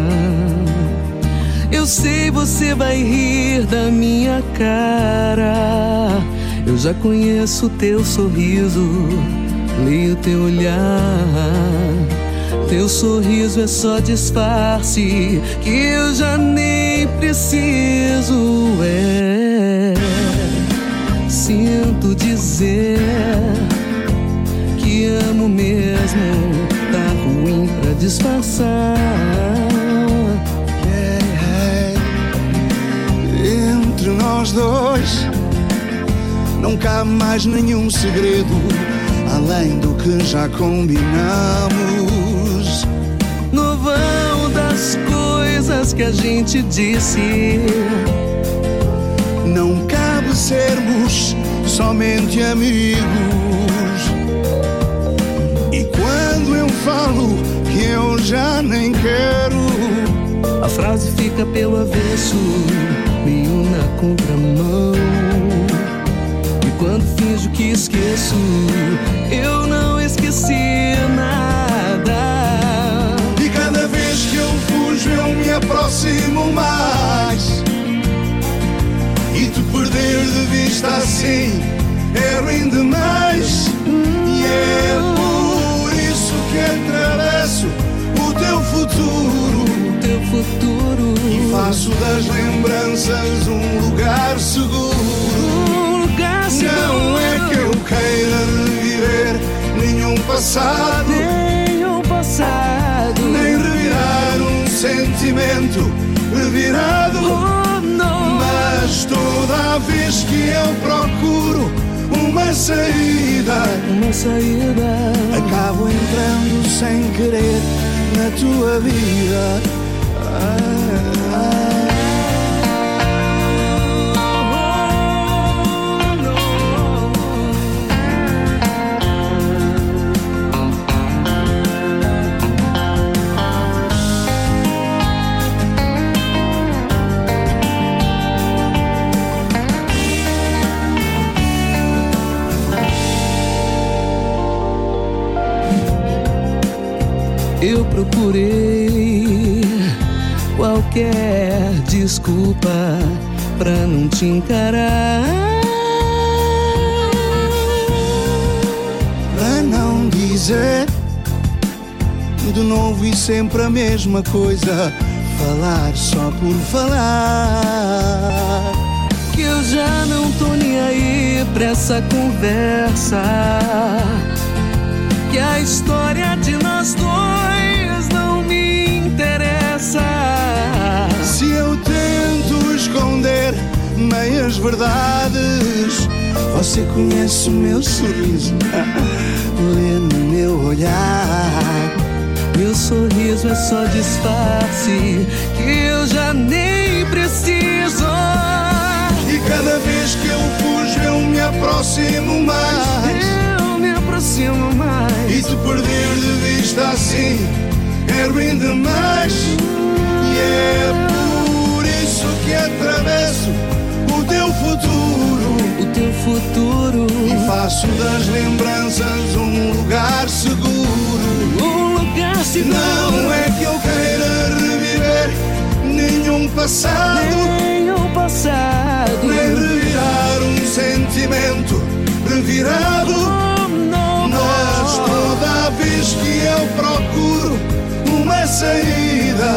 Speaker 5: eu sei você vai rir da minha cara. Eu já conheço teu sorriso, leio teu olhar. Teu sorriso é só disfarce que eu já nem preciso. Sinto dizer que amo mesmo, tá ruim pra disfarçar.
Speaker 6: Entre nós dois não cabe mais nenhum segredo, além do que já combinamos.
Speaker 5: No vão das coisas que a gente disse,
Speaker 6: não cabe sermos somente amigos. E quando eu falo que eu já nem quero,
Speaker 5: a frase fica pelo avesso, meio na contramão. E quando finjo que esqueço, eu não esqueci nada.
Speaker 6: E cada vez que eu fujo eu me aproximo mais, e te perder de vista assim é ruim demais. E é por isso que atravesso o teu futuro, e faço das lembranças um lugar seguro. Não é que eu queira reviver nenhum passado, nem revirar um sentimento revirado. Mas toda a vez que eu procuro uma saída, acabo entrando sem querer na tua vida.
Speaker 5: Eu procurei qualquer desculpa pra não te encarar,
Speaker 6: pra não dizer de novo e sempre a mesma coisa, falar só por falar.
Speaker 5: Que eu já não tô nem aí pra essa conversa, que a história de nós dois não me interessa.
Speaker 6: Se eu tento esconder meias verdades, você conhece o meu sorriso, lê no meu olhar.
Speaker 5: Meu sorriso é só disfarce que eu já nem preciso.
Speaker 6: E cada vez que eu fujo eu me aproximo mais, e te perder de vista assim é ruim demais. E é por isso que atravesso o teu futuro, e faço das lembranças um lugar seguro. Não é que eu queira reviver nenhum passado, nem revirar um sentimento revirado. Mas toda a vez que eu procuro uma saída,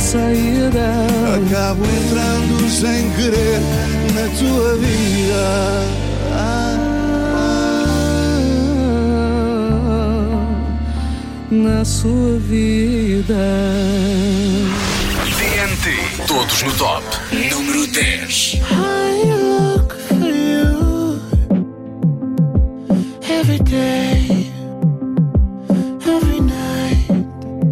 Speaker 6: acabo entrando sem querer na tua vida.
Speaker 5: na sua vida.
Speaker 3: TNT, todos no top. Número 10.
Speaker 5: I look for you every day, every night.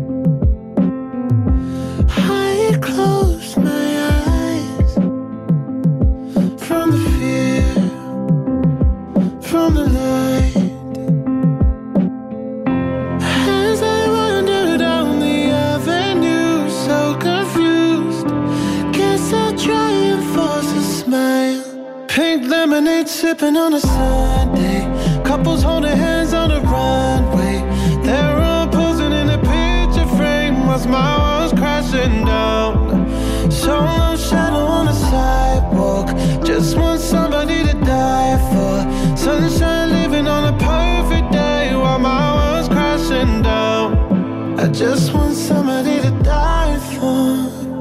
Speaker 5: I close my eyes from the fear, from the light. As I wander down the avenue, so confused, guess I'll try and force a smile. Pink lemonade sipping on a Sunday, couples holding hands on the runway. They're all posing in a picture frame whilst my world's crashing down. Solo shadow on the sidewalk, just want somebody to die for. Sunshine living on a perfect day while my world's crashing down. I just want somebody to die for.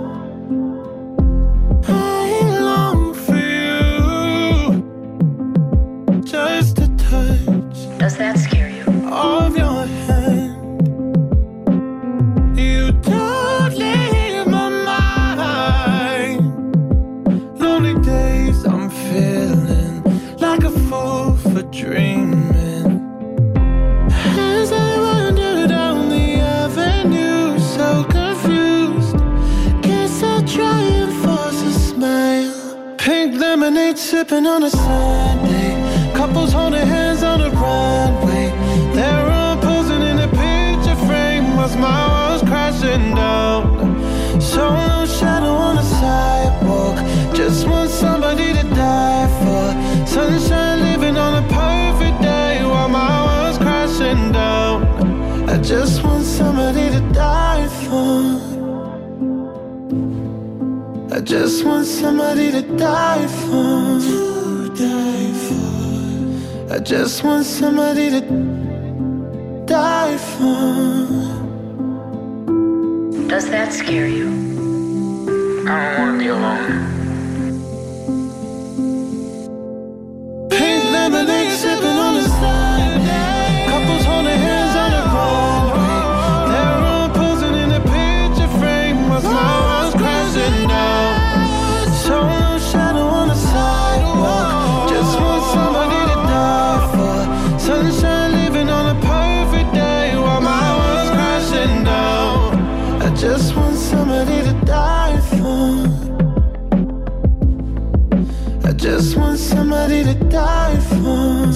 Speaker 5: I long for you, just a touch.
Speaker 1: Does that scare you?
Speaker 5: Of your hand. You don't leave my mind. Lonely days I'm feeling like a fool for dreaming. As I wander down the avenue, so confused, guess I'll try and force a smile. Pink lemonade sipping on a Sunday, couples holding hands on the runway. They're all posing in a picture frame whilst my world's crashing down. Solo shadow on the sidewalk, just want somebody to die for. Sunshine living on a perfect day while my world's crashing down. I just want somebody to die for. I just want somebody to die for. To die for. I just want somebody to die for.
Speaker 1: Does that scare you?
Speaker 9: I don't want to be alone.
Speaker 5: Pink lemonade sipping on the Sunday, couples holding hands on the runway. They're all posing in a picture frame whilst my world's crashing down. Solo shadow on the sidewalk, just want somebody to die for. Sunshine living on a perfect day while my world's crashing down. I just want somebody to die for. I just want somebody to die for.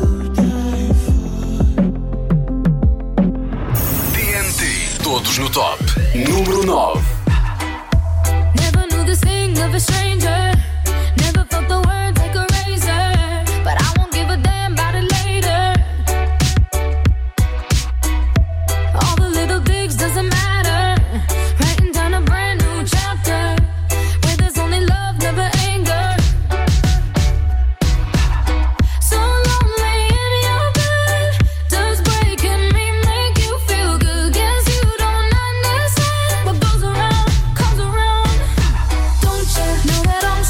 Speaker 3: TNT, todos no top. Número 9.
Speaker 4: Never knew this thing of a stranger. Never felt the words like a razor. But I won't give a damn about it later. All the little digs doesn't matter. Writing down a brand new chapter where there's only love, never anger. So lonely in your bed. Does breaking me make you feel good? Guess you don't understand. What goes around comes around. Don't you know that I'm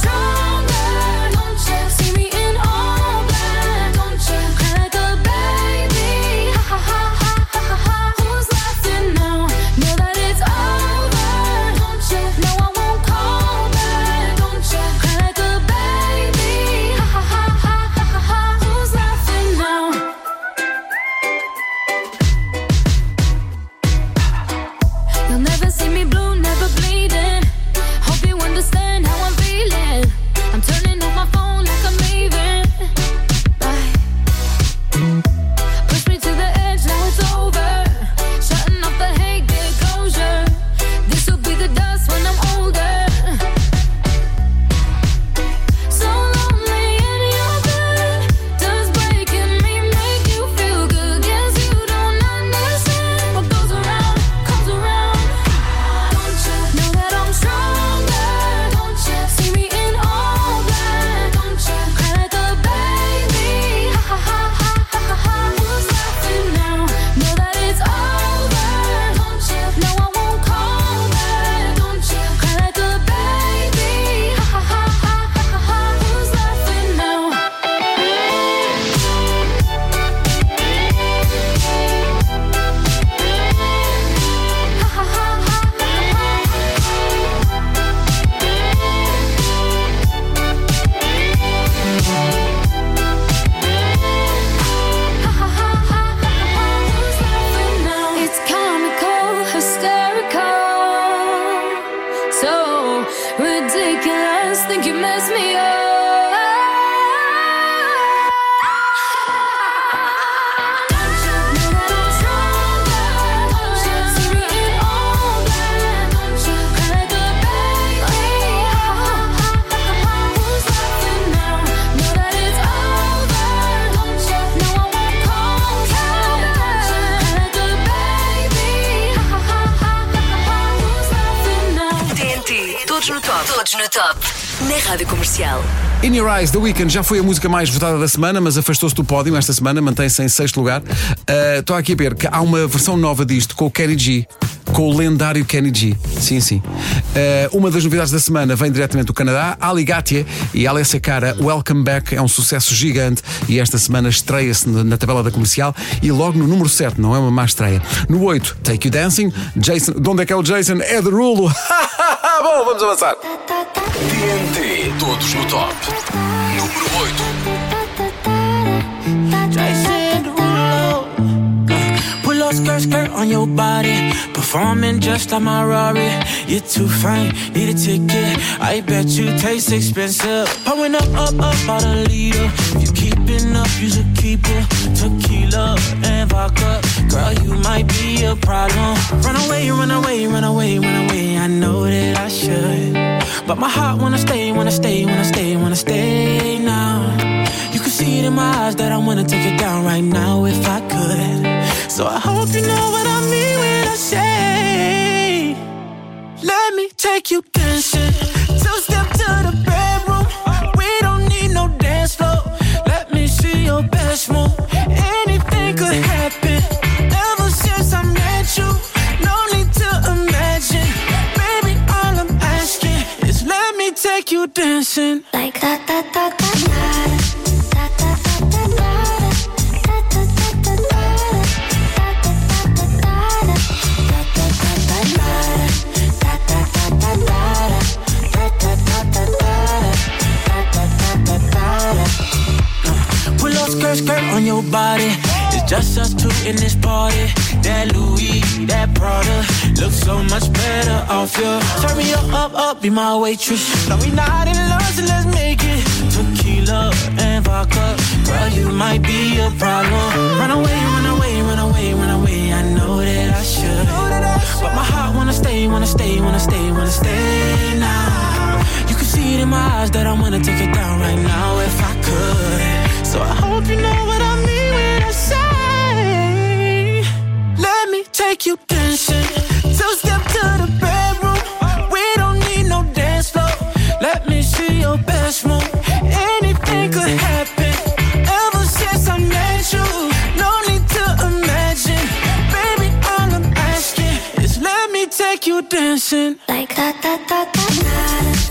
Speaker 7: mess me up.
Speaker 1: Todos no top. Todos no top. Na Rádio Comercial.
Speaker 2: In Your Eyes, The Weeknd já foi a música mais votada da semana, mas afastou-se do pódio esta semana, mantém-se em 6º lugar. Estou aqui a ver que há uma versão nova disto com o Kenny G, com o lendário Kenny G. Sim, sim. Uma das novidades da semana vem diretamente do Canadá, Ali Gatia e Alessia Cara. Welcome Back é um sucesso gigante e esta semana estreia-se na tabela da Comercial e logo no número 7, não é uma má estreia. No 8, Take You Dancing, Jason. De onde é que é o Jason? É Derulo. Bom, vamos avançar.
Speaker 3: TNT, todos no top. Número 8.
Speaker 10: Jason Derulo. Pull up skirt on your body. Performing just like my Rari. You're too fine, need a ticket. I bet you taste expensive. Pouring up about a liter. If you keeping up, you should keep it. Tequila and vodka. Girl, you might be a problem. Run away, run away, run away, run away. I know that I should, but my heart wanna stay, wanna stay, wanna stay, wanna stay now. You can see it in my eyes that I wanna take it down right now if I could. So I hope you know what I mean when I say, let me take you dancing. Two-step to the bedroom. We don't need no dance floor. Let me see your best move. Anything could happen. Ever since I met you, no need to imagine. Baby, all I'm asking is let me take you dancing.
Speaker 7: Like da da da da da.
Speaker 10: Pull up skirt on your body. It's just us two in this party. That Louis, that Prada looks so much better off you. Turn me up, be my waitress. No, we not in love, so let's make it. Tequila and vodka. Girl, you might be a problem. Run away, run away, run away, run away. I know that I should, but my heart wanna stay, wanna stay, wanna stay, wanna stay now. You can see it in my eyes that I wanna take it down right now if I could. So I hope you know what I mean when I say, let me take you dancing. Two-step to the bedroom. We don't need no dance floor. Let me see your best move. Anything could happen. Ever since I met you, no need to imagine. Baby, all I'm asking is let me take you dancing.
Speaker 7: Like da da da da da.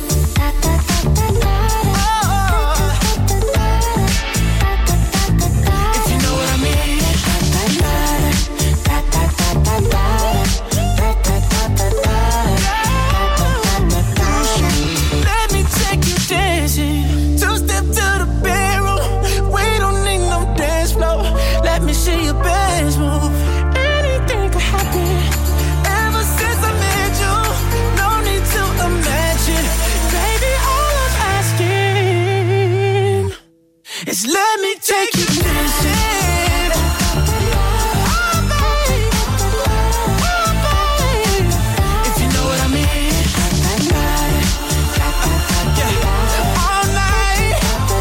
Speaker 10: It's let me take you dancing. Oh, babe. Oh, babe. If you know what I mean. Yeah. All night.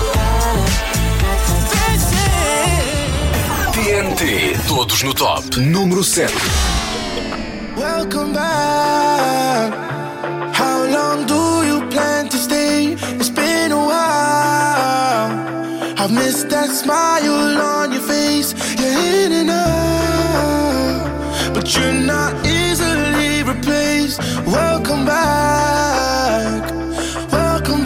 Speaker 10: Dancing.
Speaker 3: TNT, todos no top. Número 7.
Speaker 6: Welcome back. How long do you plan to stay? It's been a while. I've missed that smile on your face. You're in and out, but you're not easily replaced. Welcome back. Welcome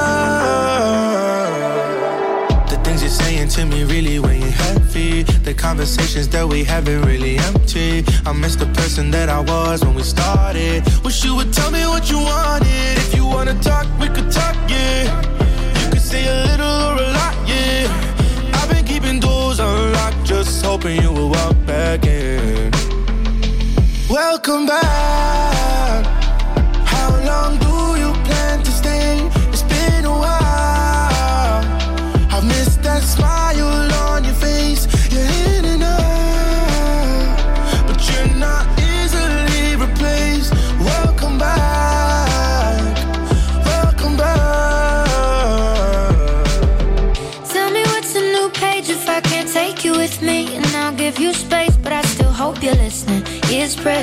Speaker 6: back. The things you're saying to me really weighing heavy. The conversations that we having really empty. I miss the person that I was when we started. Wish you would tell me what you wanted. If you wanna talk, we could talk, yeah. You could say a little or a lot, yeah. I've been keeping doors unlocked, just hoping you will walk back in. Welcome back. How long do you plan to stay? It's been a while.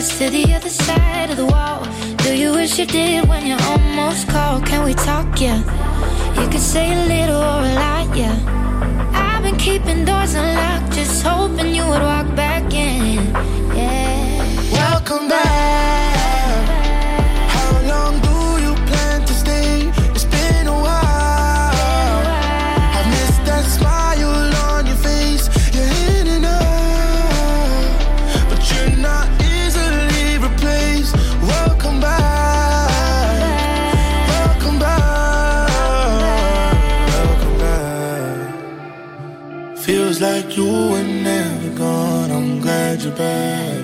Speaker 7: us to the other side of the wall. Do you wish you did when you almost called? Can we talk, yeah? You could say a little or a lot, yeah. I've been keeping doors unlocked, just hoping you would walk back in, yeah.
Speaker 6: Welcome back. How long do you plan to stay? It's been a while. I miss that smile on your face. You're in and out, but you're not easily replaced. Welcome back. Welcome back. Welcome back. Feels like you were never gone. I'm glad you're back.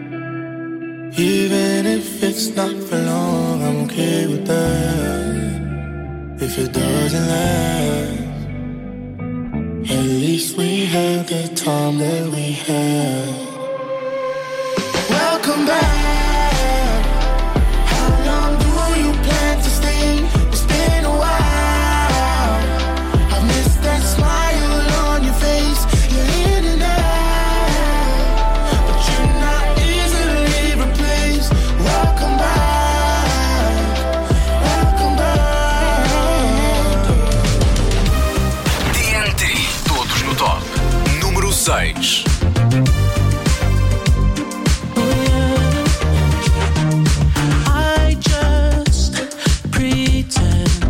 Speaker 6: Even if it's not for long, I'm okay with that. If it doesn't last, at least we had the time that we had. Welcome back. How long do you plan to stay? It's been a while. I miss that smile on your face. You're in and out, but you're not easily replaced. Welcome back. Welcome back.
Speaker 3: TNT, todos no top. Número 6.
Speaker 10: I just pretend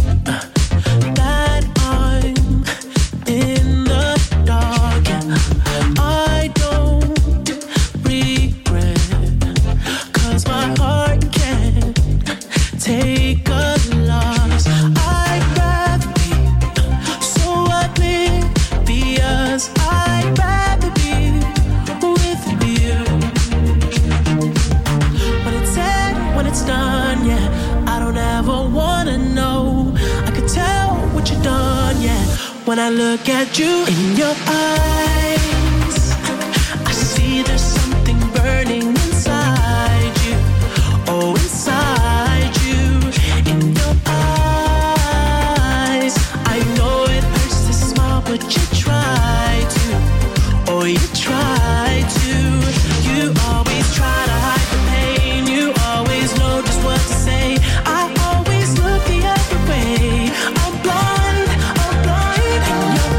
Speaker 10: that I'm in the dark. I don't regret, 'cause my heart can't take a loss. I'd rather be so oblivious. I'd rather be with you. When it's said, when it's done, yeah, I don't ever wanna know. I could tell what you've done, yeah. When I look at you in your eyes, I see there's something burning inside you. Oh, inside you, in your eyes. I know it hurts to smile, but you try to. Oh, you try to. You always try to hide the pain. You always know just what to say. I always look the other way. I'm blind in your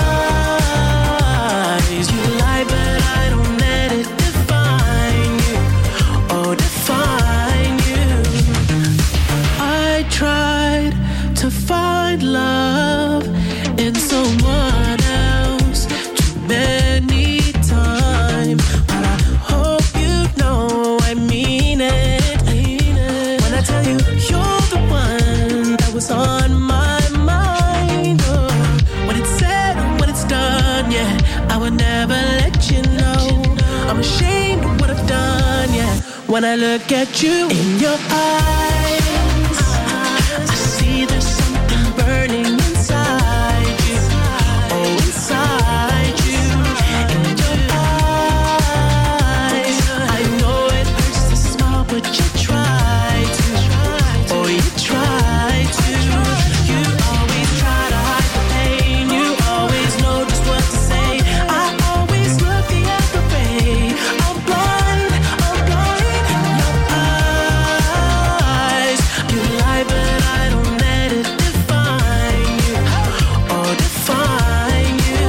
Speaker 10: eyes. You lie, but I don't let it define you. Oh, define you. I tried to find love in someone else too many times, but I hope you know I mean it. When I tell you you're the one that was on my mind, oh, when it's said, when it's done, yeah, I would never let you know. I'm ashamed of what I've done, yeah. When I look at you in your eyes, I see there's something burning inside you. Oh, inside you, in your eyes. I know it hurts to smile, but you try to. Oh, you try to. You always try to hide the pain. You always know just what to say. I always look the other way. I'm blind in your eyes. You lie, but I don't let it define you. Oh, define you.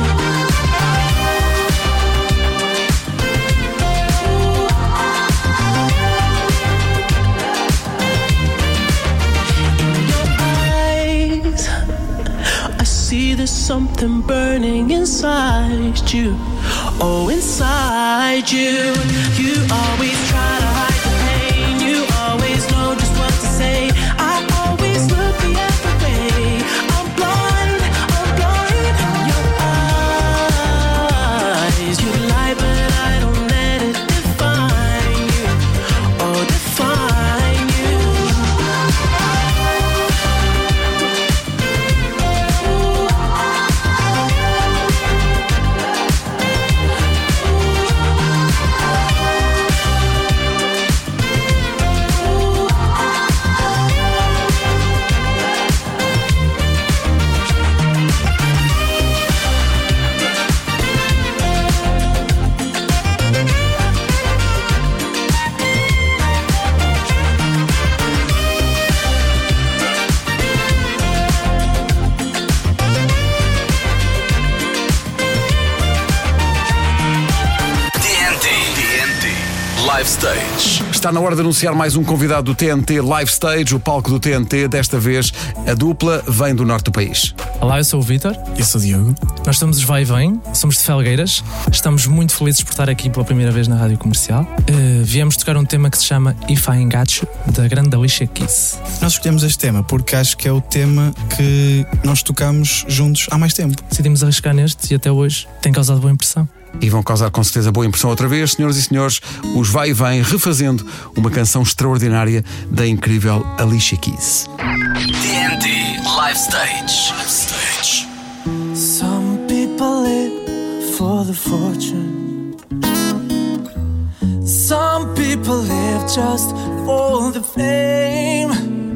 Speaker 10: In your eyes, I see there's something burning inside you. Oh, inside you. You always try to hide the pain. You always know just what to say. I always look the other way. I'm blind in your eyes. You lie, but I don't let it define you. Oh, define you.
Speaker 3: Stage.
Speaker 2: Está na hora de anunciar mais um convidado do TNT Live Stage, o palco do TNT. Desta vez, a dupla vem do norte do país.
Speaker 11: Olá, eu sou o Vítor.
Speaker 12: Eu sou o Diogo.
Speaker 11: Nós somos os Vai e Vem, somos de Felgueiras. Estamos muito felizes por estar aqui pela primeira vez na Rádio Comercial. Viemos tocar um tema que se chama If I Ain't Got You, da grande Alicia Keys.
Speaker 12: Nós escolhemos este tema porque acho que é o tema que nós tocamos juntos há mais tempo.
Speaker 11: Decidimos arriscar neste e até hoje tem causado boa impressão.
Speaker 2: E vão causar com certeza boa impressão outra vez, senhoras e senhores, os Vai e Vem refazendo uma canção extraordinária da incrível Alicia Keys.
Speaker 3: TNT Live Stage.
Speaker 10: Some people live for the fortune. Some people live just for the fame.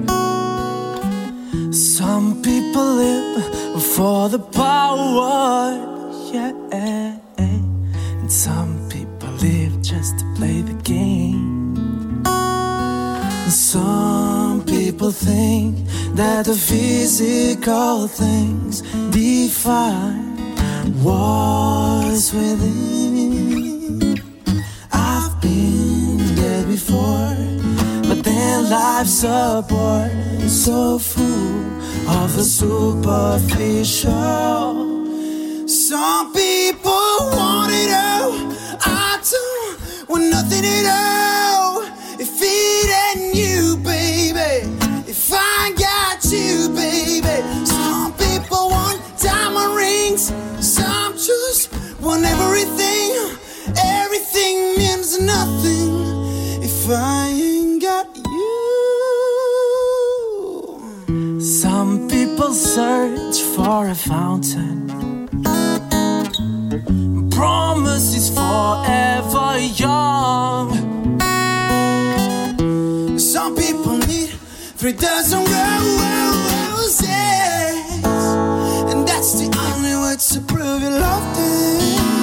Speaker 10: Some people live for the power, yeah. And some people live just to play the game. And some people think that the physical things define what's within. I've been there before, but then life's a bore, so full of the superficial. Some people want it all, I don't want nothing at all. If it ain't you, baby, if I got you, baby. Some people want diamond rings, some just want everything. Everything means nothing if I ain't got you. Some people search for a fountain, promises forever young. Some people need 3 dozen roses, and that's the only way to prove you love them.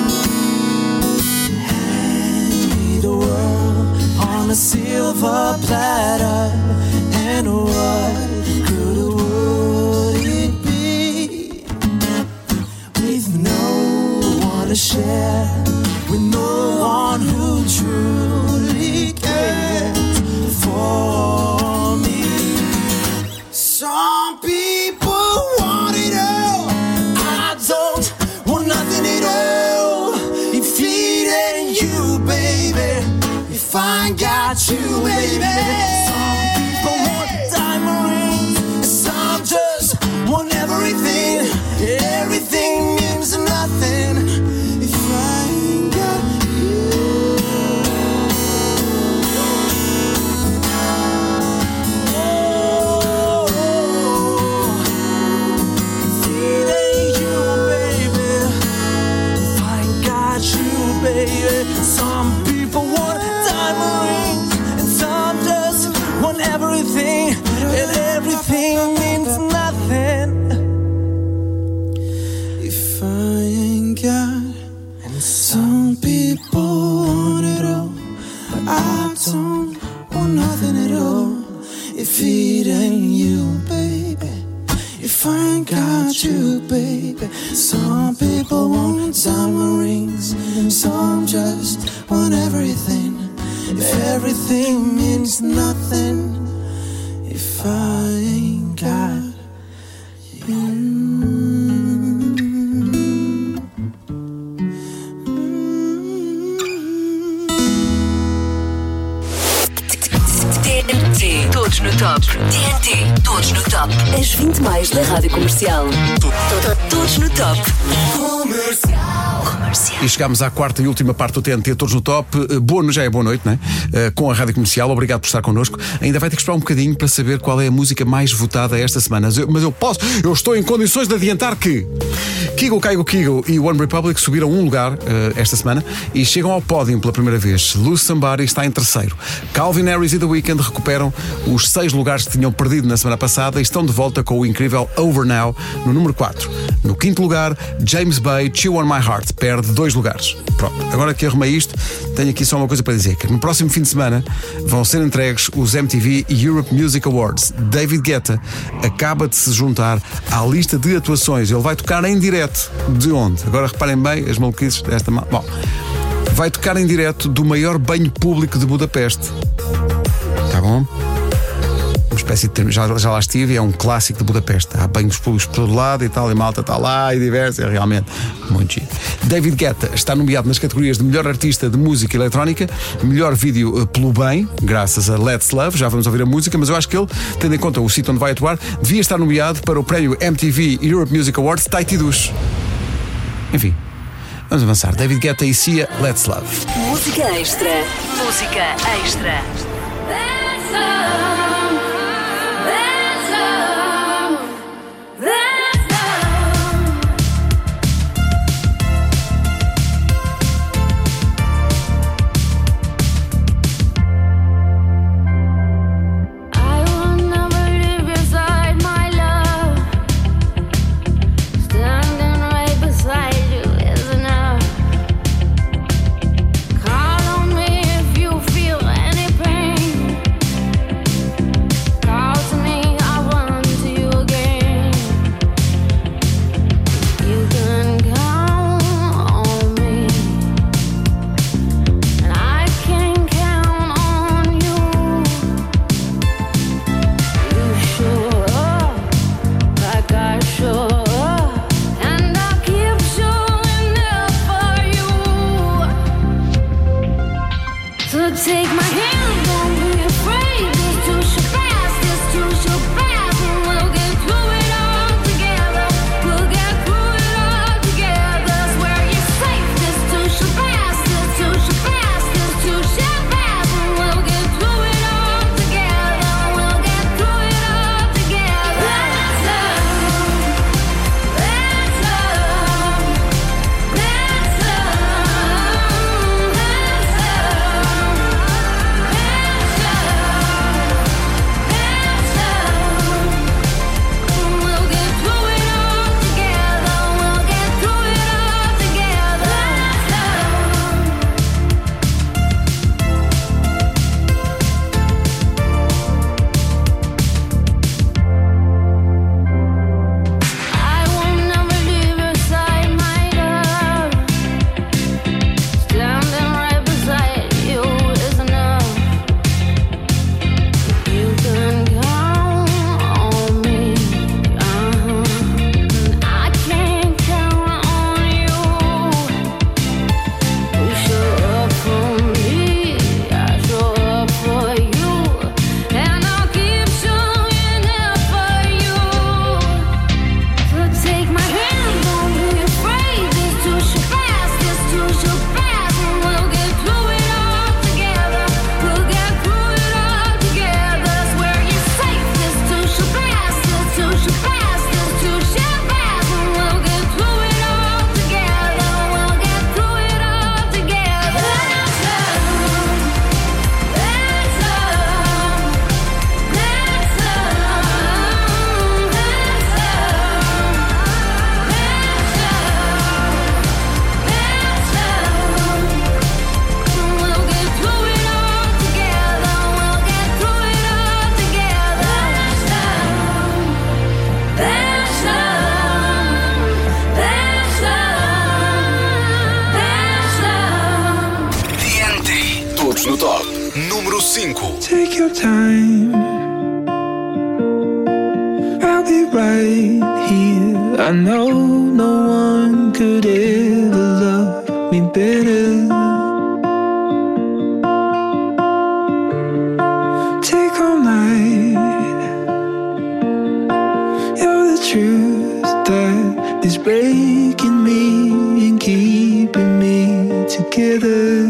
Speaker 10: Hand me the world on a silver platter, and what good would it be with no one to share, with no one who truly cares for me? Some people want it all, I don't want nothing at all. If it ain't you, baby, if I ain't got you, baby. Some people want diamond rings, some just want everything. Everything means nothing if I ain't got you. Oh, if it ain't you, baby, if I ain't got you, baby. Some people want diamond rings, and some just want everything, and everything means nothing if I ain't got. And some people want it all, but I don't want nothing at all. If it ain't you, baby, if I ain't got you, baby. Some people want diamond rings, some just want everything. If everything means nothing, if I ain't got you.
Speaker 1: TNT, todos no top. TNT, todos no top. As 20 mais da Rádio Comercial. Todos no top. Comercial.
Speaker 2: E chegámos à quarta e última parte do TNT, todos no top. Já é boa noite, não é? Com a Rádio Comercial, obrigado por estar connosco. Ainda vai ter que esperar um bocadinho para saber qual é a música mais votada esta semana. Mas eu estou em condições de adiantar que Kygo, Kygo, Kygo e One Republic subiram um lugar esta semana e chegam ao pódio pela primeira vez. Lose Somebody está em terceiro. Calvin Harris e The Weeknd recuperam os 6 lugares que tinham perdido na semana passada e estão de volta com o incrível Over Now no número 4. No quinto lugar, James Bay, Chew on My Heart, perde 2 lugares. Pronto, agora que arrumei isto, tenho aqui só uma coisa para dizer, que no próximo fim de semana vão ser entregues os MTV Europe Music Awards. David Guetta acaba de se juntar à lista de atuações. Ele vai tocar em direto. De onde? Agora reparem bem as maluquices desta... Bom, vai tocar em direto do maior banho público de Budapeste. Tá bom? Uma espécie de... já lá estive, é um clássico de Budapeste. Há banhos públicos por todo lado e tal, e a malta está lá e diversa, é realmente muito giro. David Guetta está nomeado nas categorias de melhor artista de música eletrónica, melhor vídeo pelo bem, graças a Let's Love. Já vamos ouvir a música, mas eu acho que ele, tendo em conta o sítio onde vai atuar, devia estar nomeado para o prémio MTV Europe Music Awards Tight Dush. Enfim, vamos avançar. David Guetta e Sia, Let's Love.
Speaker 1: Música extra. Música extra.
Speaker 3: No top número 5.
Speaker 6: Take your time, I'll be right here. I know no one could ever love me better. Take all night, you're the truth that is breaking me and keeping me together.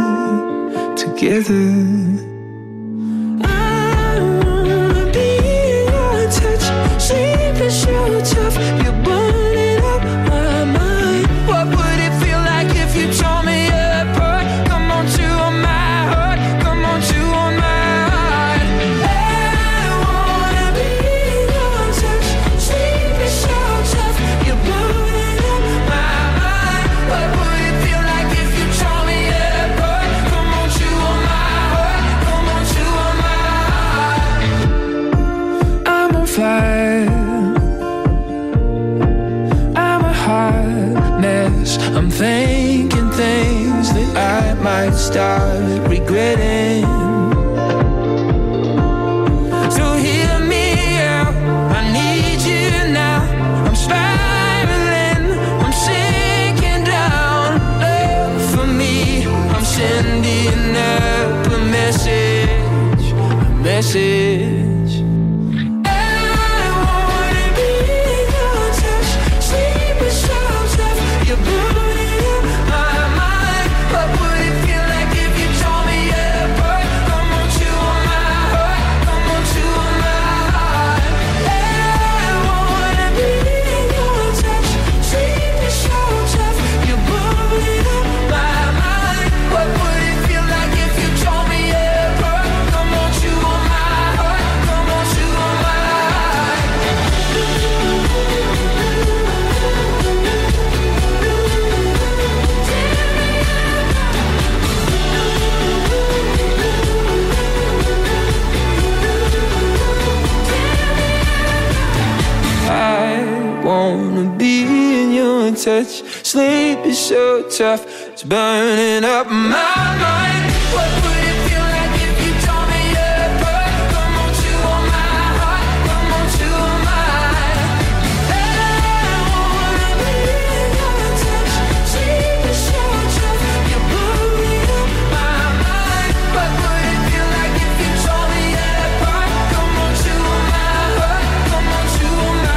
Speaker 6: I wanna be in your touch, sleep and show tough. You're burning up my mind. What would it feel like if you tore me apart? Come on to my heart, come on to my heart. I wanna be in your touch, sleep and show tough. You're burning up my mind. What would it feel like if you tore me apart? Come on to fire. I'm a hot mess. I'm thinking things that I
Speaker 13: might start regretting. So hear me out, I need you now. I'm spiraling, I'm sinking down. Love for me, I'm sending up a message, a message. Touch. Sleep is so tough, it's burning up my mind. What would it feel like if you told me apart? Come on to my heart, come on to mine. I wanna be in your touch. Sleep is so tough, you're burning up my mind. What would it feel like if you told me apart? Come on to my heart, come on to mine.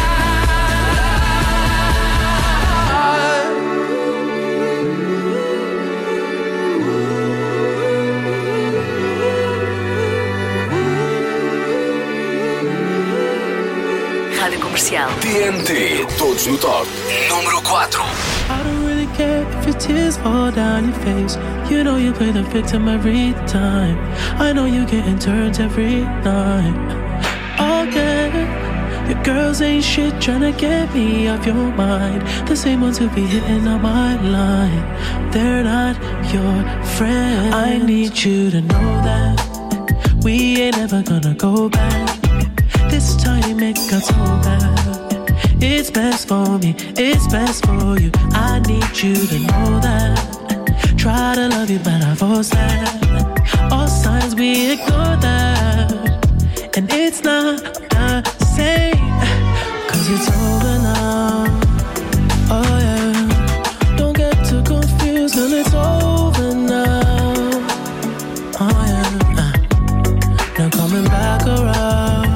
Speaker 1: Rádio Comercial.
Speaker 3: TNT, todos no top. Número 4.
Speaker 10: I don't really care if your tears fall down your face. You know you play the victim every time. I know you getting turned every night. Okay, your girls ain't shit tryna get me off your mind. The same ones who be hitting on my line. They're not your friend. I need you to know that we ain't ever gonna go back. This time it got so bad. It's best for me, it's best for you. I need you to know that. Try to love you, but I force that. All signs we ignore that. And it's not the same, 'cause it's over now. Oh yeah, don't get too confused, girl, it's over now. Oh yeah, now coming back around.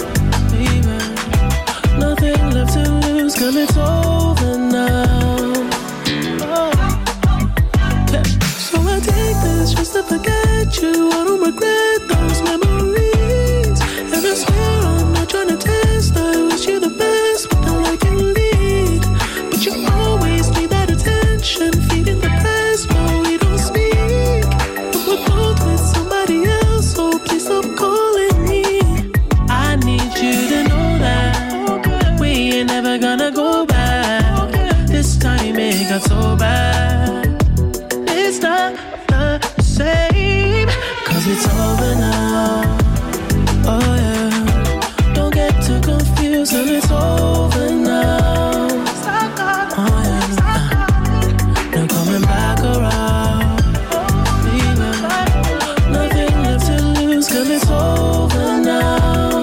Speaker 10: Nothing left to lose, girl, it's over now. Oh. Yeah. So I take this just to forget you. I don't regret those memories. And I swear I'm not trying to test. I wish you the best, but all I can lead. But you always need that attention, feeding the past while we don't speak. But we're both with somebody else, so please stop calling me. I need you to know that we ain't never gonna go back. This time it got so bad. It's not the same, 'cause it's over now. Oh yeah, don't get too confused, and it's over now. Oh yeah, now coming back around. Nothing left to lose, 'cause it's over now.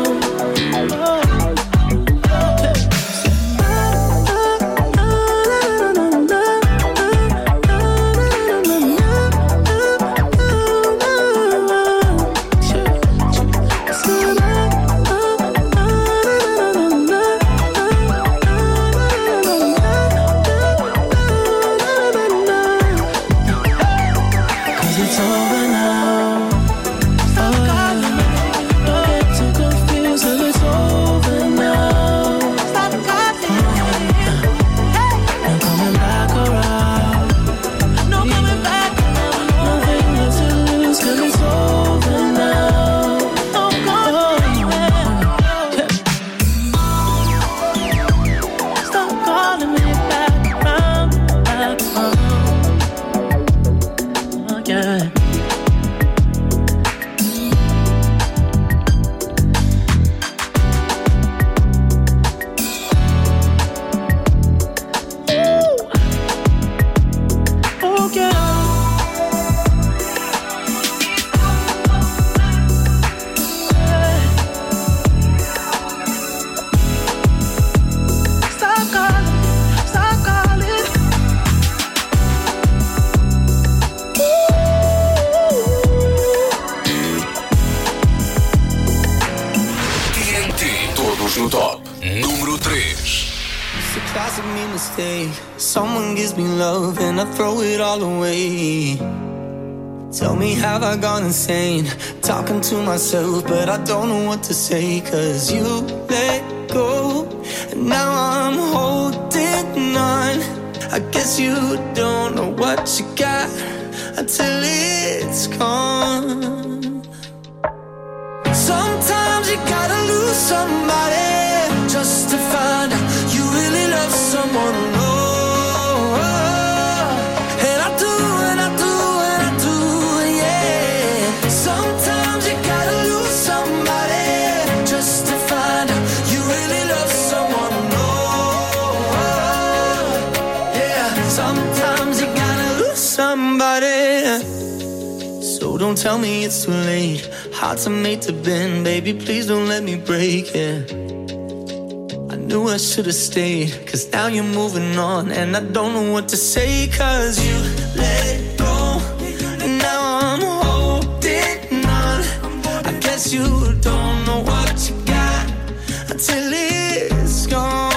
Speaker 6: classic me mistake. Someone gives me love and I throw it all away. Tell me, have I gone insane? Talking to myself, but I don't know what to say. Cause you let go, and now I'm holding on. I guess you don't know what you got until it's gone. Sometimes you gotta lose somebody just to find out you really love someone. Oh, and I do, and I do, and I do, yeah. Sometimes you gotta lose somebody just to find out you really love someone. Oh, yeah. Sometimes you gotta lose somebody. So don't tell me it's too late. Hearts are made to bend, baby, please don't let me break it. I knew I should've stayed, cause now you're moving on. And I don't know what to say, cause you let go, and now I'm holding on. I guess you don't know what you got until it's gone.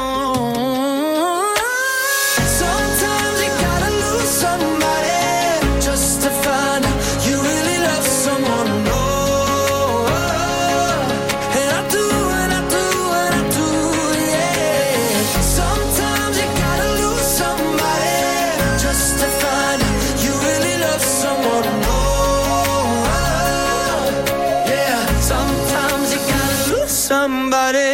Speaker 6: Sometimes you gotta lose somebody just to find out you really love someone. And I do, and I do, and I do, yeah. Sometimes you gotta lose somebody just to find out you really love someone. Yeah. Sometimes you gotta lose somebody.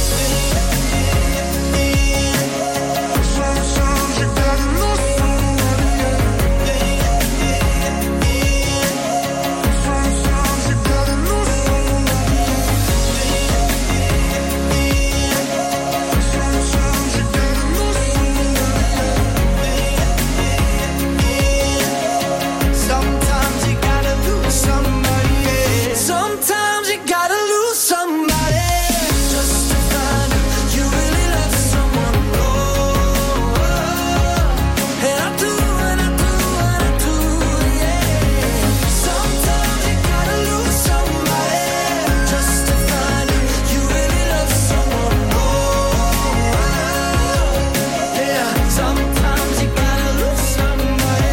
Speaker 6: Sometimes you gotta lose somebody, yeah. Sometimes you gotta lose somebody just to find out you really love someone. Oh, and I do, and I do, and I do, yeah. Sometimes you gotta lose somebody just to find out you really love someone. Oh, yeah. Sometimes you gotta lose somebody.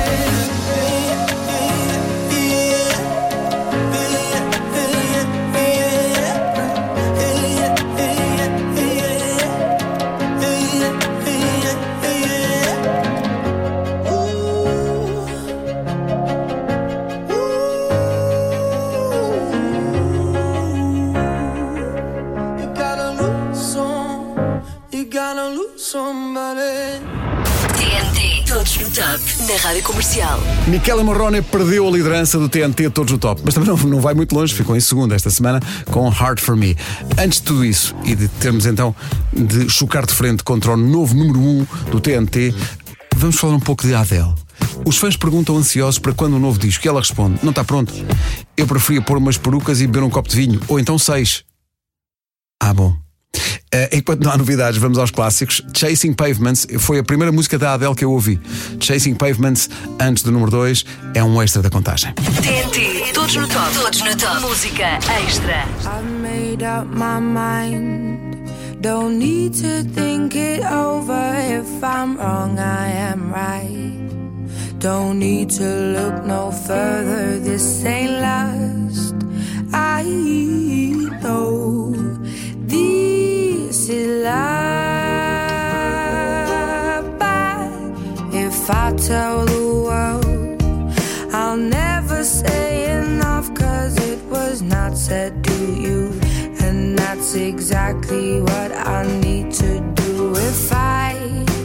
Speaker 6: You gotta lose somebody.
Speaker 1: TNT, todos no top, na Rádio Comercial.
Speaker 2: Michele Morrone perdeu a liderança do TNT Todos no Top, mas também não vai muito longe, ficou em segundo esta semana com Hard For Me. Antes de tudo isso e de termos então de chocar de frente contra o novo número 1 do TNT, vamos falar um pouco de Adele. Os fãs perguntam ansiosos para quando o novo disco e ela responde: não está pronto, eu preferia pôr umas perucas e beber um copo de vinho, ou então 6. Ah, bom. Enquanto não há novidades, vamos aos clássicos. Chasing Pavements foi a primeira música da Adele que eu ouvi. Chasing Pavements, antes do número 2, é um extra da contagem.
Speaker 1: TNT, todos no top, todos no top. Música extra.
Speaker 4: I've made up my mind. Don't need to think it over. If I'm wrong, I am right. Don't need to look no further. This ain't last. I know this is love. But if I tell the world, I'll never say enough, 'cause it was not said to you. And that's exactly what I need to do if I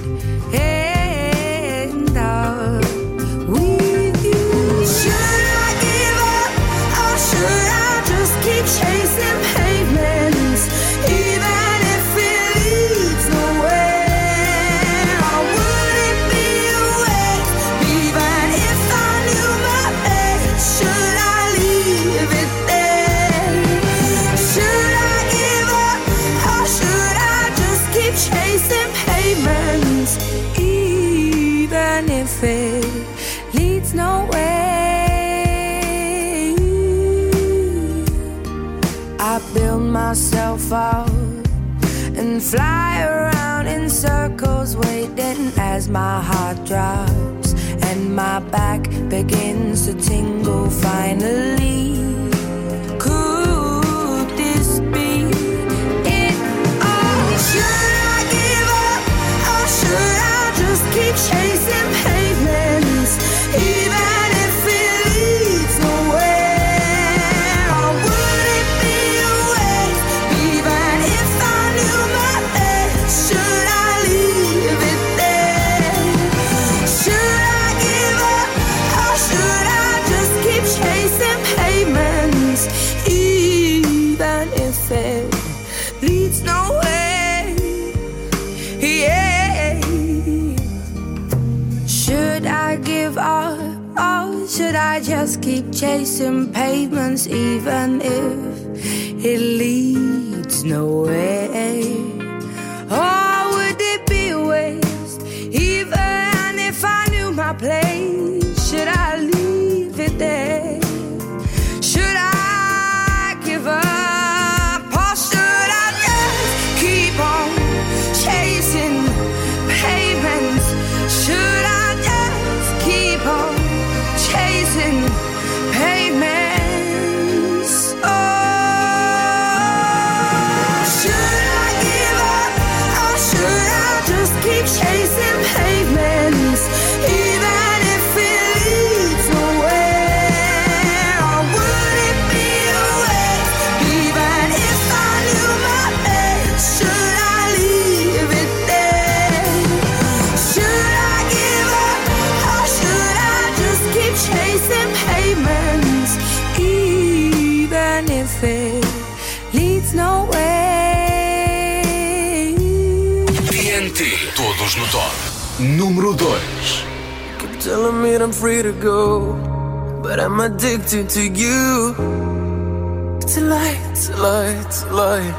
Speaker 4: end up with you. Should I give up or should I just keep chasing pavements, even if it leads nowhere? Or would it be a waste, even if I knew my best? Should I leave it there? Should I give up or should I just keep chasing pavements, even if it leads nowhere? I build myself up and fly around in circles, waiting as my heart drops and my back begins to tingle finally. Could this be it all? Should I give up or should I just keep chasing pavements, even if it leads nowhere? Or would it be a waste, even if I knew my best? Should I leave it there? Should I give up or should I just keep chasing pavements, even if it leads nowhere? Yeah. Should I give up or should I just keep chasing pavements, even if it leads nowhere? Or would it be a waste, even if I knew my place? Should I leave it there? Should I give up or should I just keep on chasing pavements? Should I just keep on chasing pavements? Oh, should I give up or should I just keep chasing pavements, even if it leads nowhere? Or would it be a waste, even if I knew my best? Should I leave it there? Should I give up or should I just keep chasing pavements, even if it leads nowhere?
Speaker 3: TNT, todos no top. Número 2.
Speaker 6: Keep telling me I'm free to go, but I'm addicted to you. It's a lie, it's a lie, it's a lie.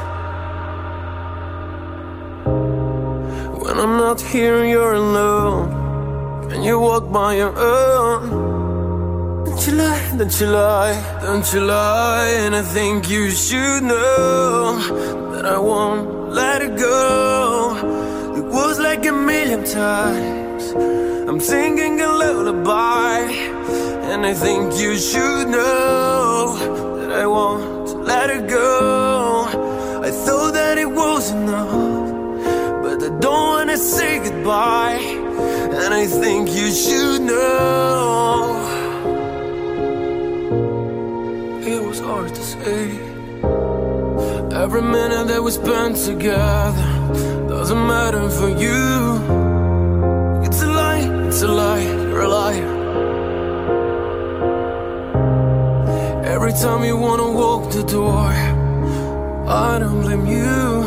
Speaker 6: When I'm not here, you're alone. Can you walk by your own? Don't you lie, don't you lie, don't you lie. And I think you should know that I won't let it go. It was like a million times I'm singing a lullaby, and I think you should know that I won't let it go. I thought that it was enough, but I don't wanna say goodbye, and I think you should know. It was hard to say. Every minute that we spent together doesn't matter for you. It's a lie, it's a lie, you're a liar. Every time you wanna walk the door, I don't blame you,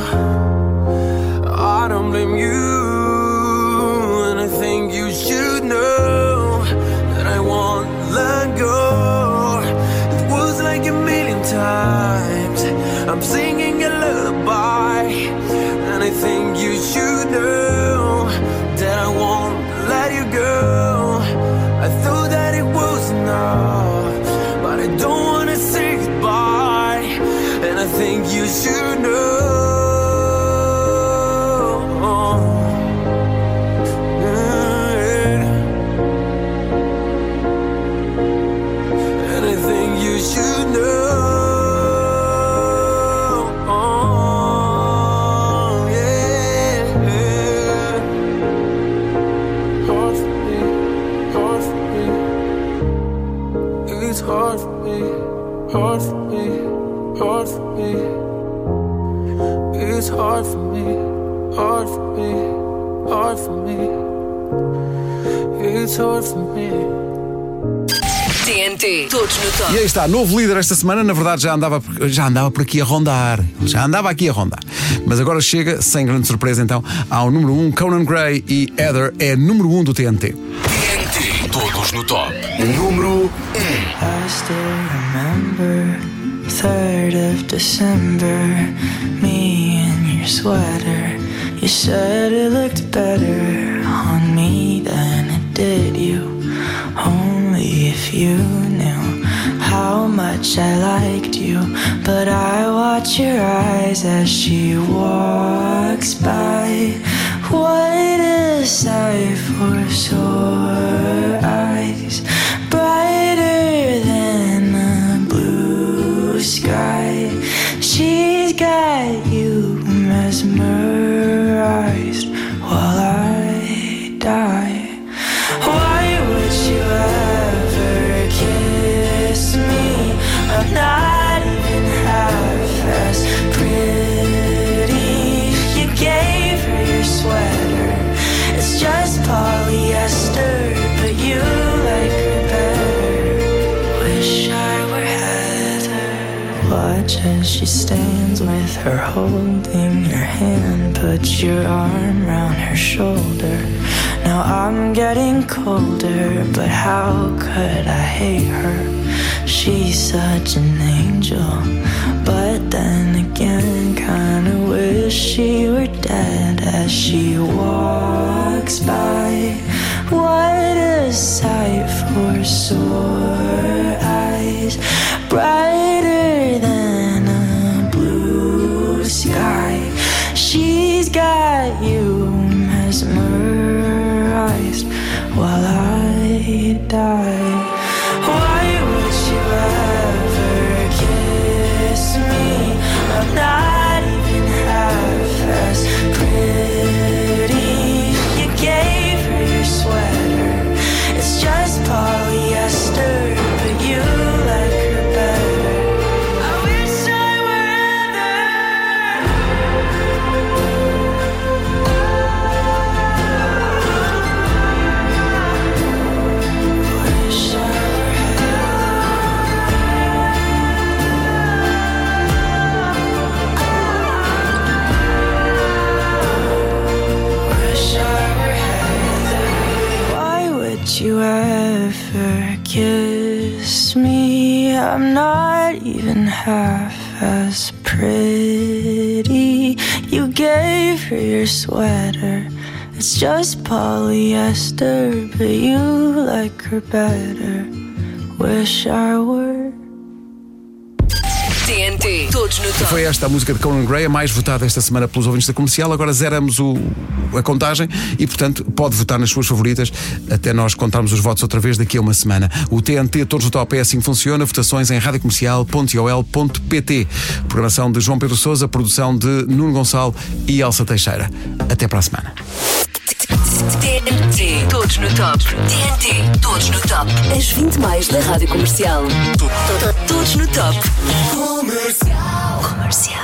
Speaker 6: I don't blame you. And I think you should know that I won't let go. It was like a million times I'm singing a lullaby, and I think you should know that I won't let you go. I thought that it was enough, but I don't wanna say goodbye, and I think you should know. And I think you should know. Hard for me, hard for me, hard for me. It's hard for me, hard for me, hard for me. It's hard for me.
Speaker 1: TNT, todos no top.
Speaker 2: E aí está, novo líder esta semana. Na verdade já andava por aqui a rondar. Já andava aqui a rondar. Mas agora chega, sem grande surpresa então, ao número 1. Conan Gray e Heather é número 1 do TNT.
Speaker 3: TNT, todos no top. Número 1.
Speaker 14: I still remember 3rd of December, me in your sweater. You said it looked better on me than it did you. Only if you knew how much much I liked you, but I watch your eyes as she walks by. What a sight for sore eyes, brighter than a blue sky. She's got you mesmerized while I die. Why would you ever kiss me? I'm not even half as pretty. You gave her your sweater, it's just polyester, but you like her better. Wish I were Heather. Watch as she stands with her holding your hand, put your arm round her shoulder. Now I'm getting colder, but how could I hate her? She's such an angel, but then again kinda wish she were dead as she walks by. What a sight for sore eyes, brighter than a blue sky. She's got you mesmerized while I die. Why would you ever kiss me? I'm not even half as pretty. You gave her your sweater, it's just polyester, but you like her better. I wish I were you ever kiss me? I'm not even half as pretty. You gave her your sweater, it's just polyester, but you like her better. Wish I were.
Speaker 1: TNT, todos no top.
Speaker 2: Foi esta a música de Conan Gray, a mais votada esta semana pelos ouvintes da Comercial. Agora zeramos a contagem e, portanto, pode votar nas suas favoritas até nós contarmos os votos outra vez daqui a uma semana. O TNT Todos no Top é assim que funciona. Votações em radiocomercial.ol.pt. Programação de João Pedro Sousa, produção de Nuno Gonçalo e Elsa Teixeira. Até para a semana.
Speaker 1: TNT, todos no top. TNT, todos no top. As 20 mais da Rádio Comercial. Todos no top. Comercial.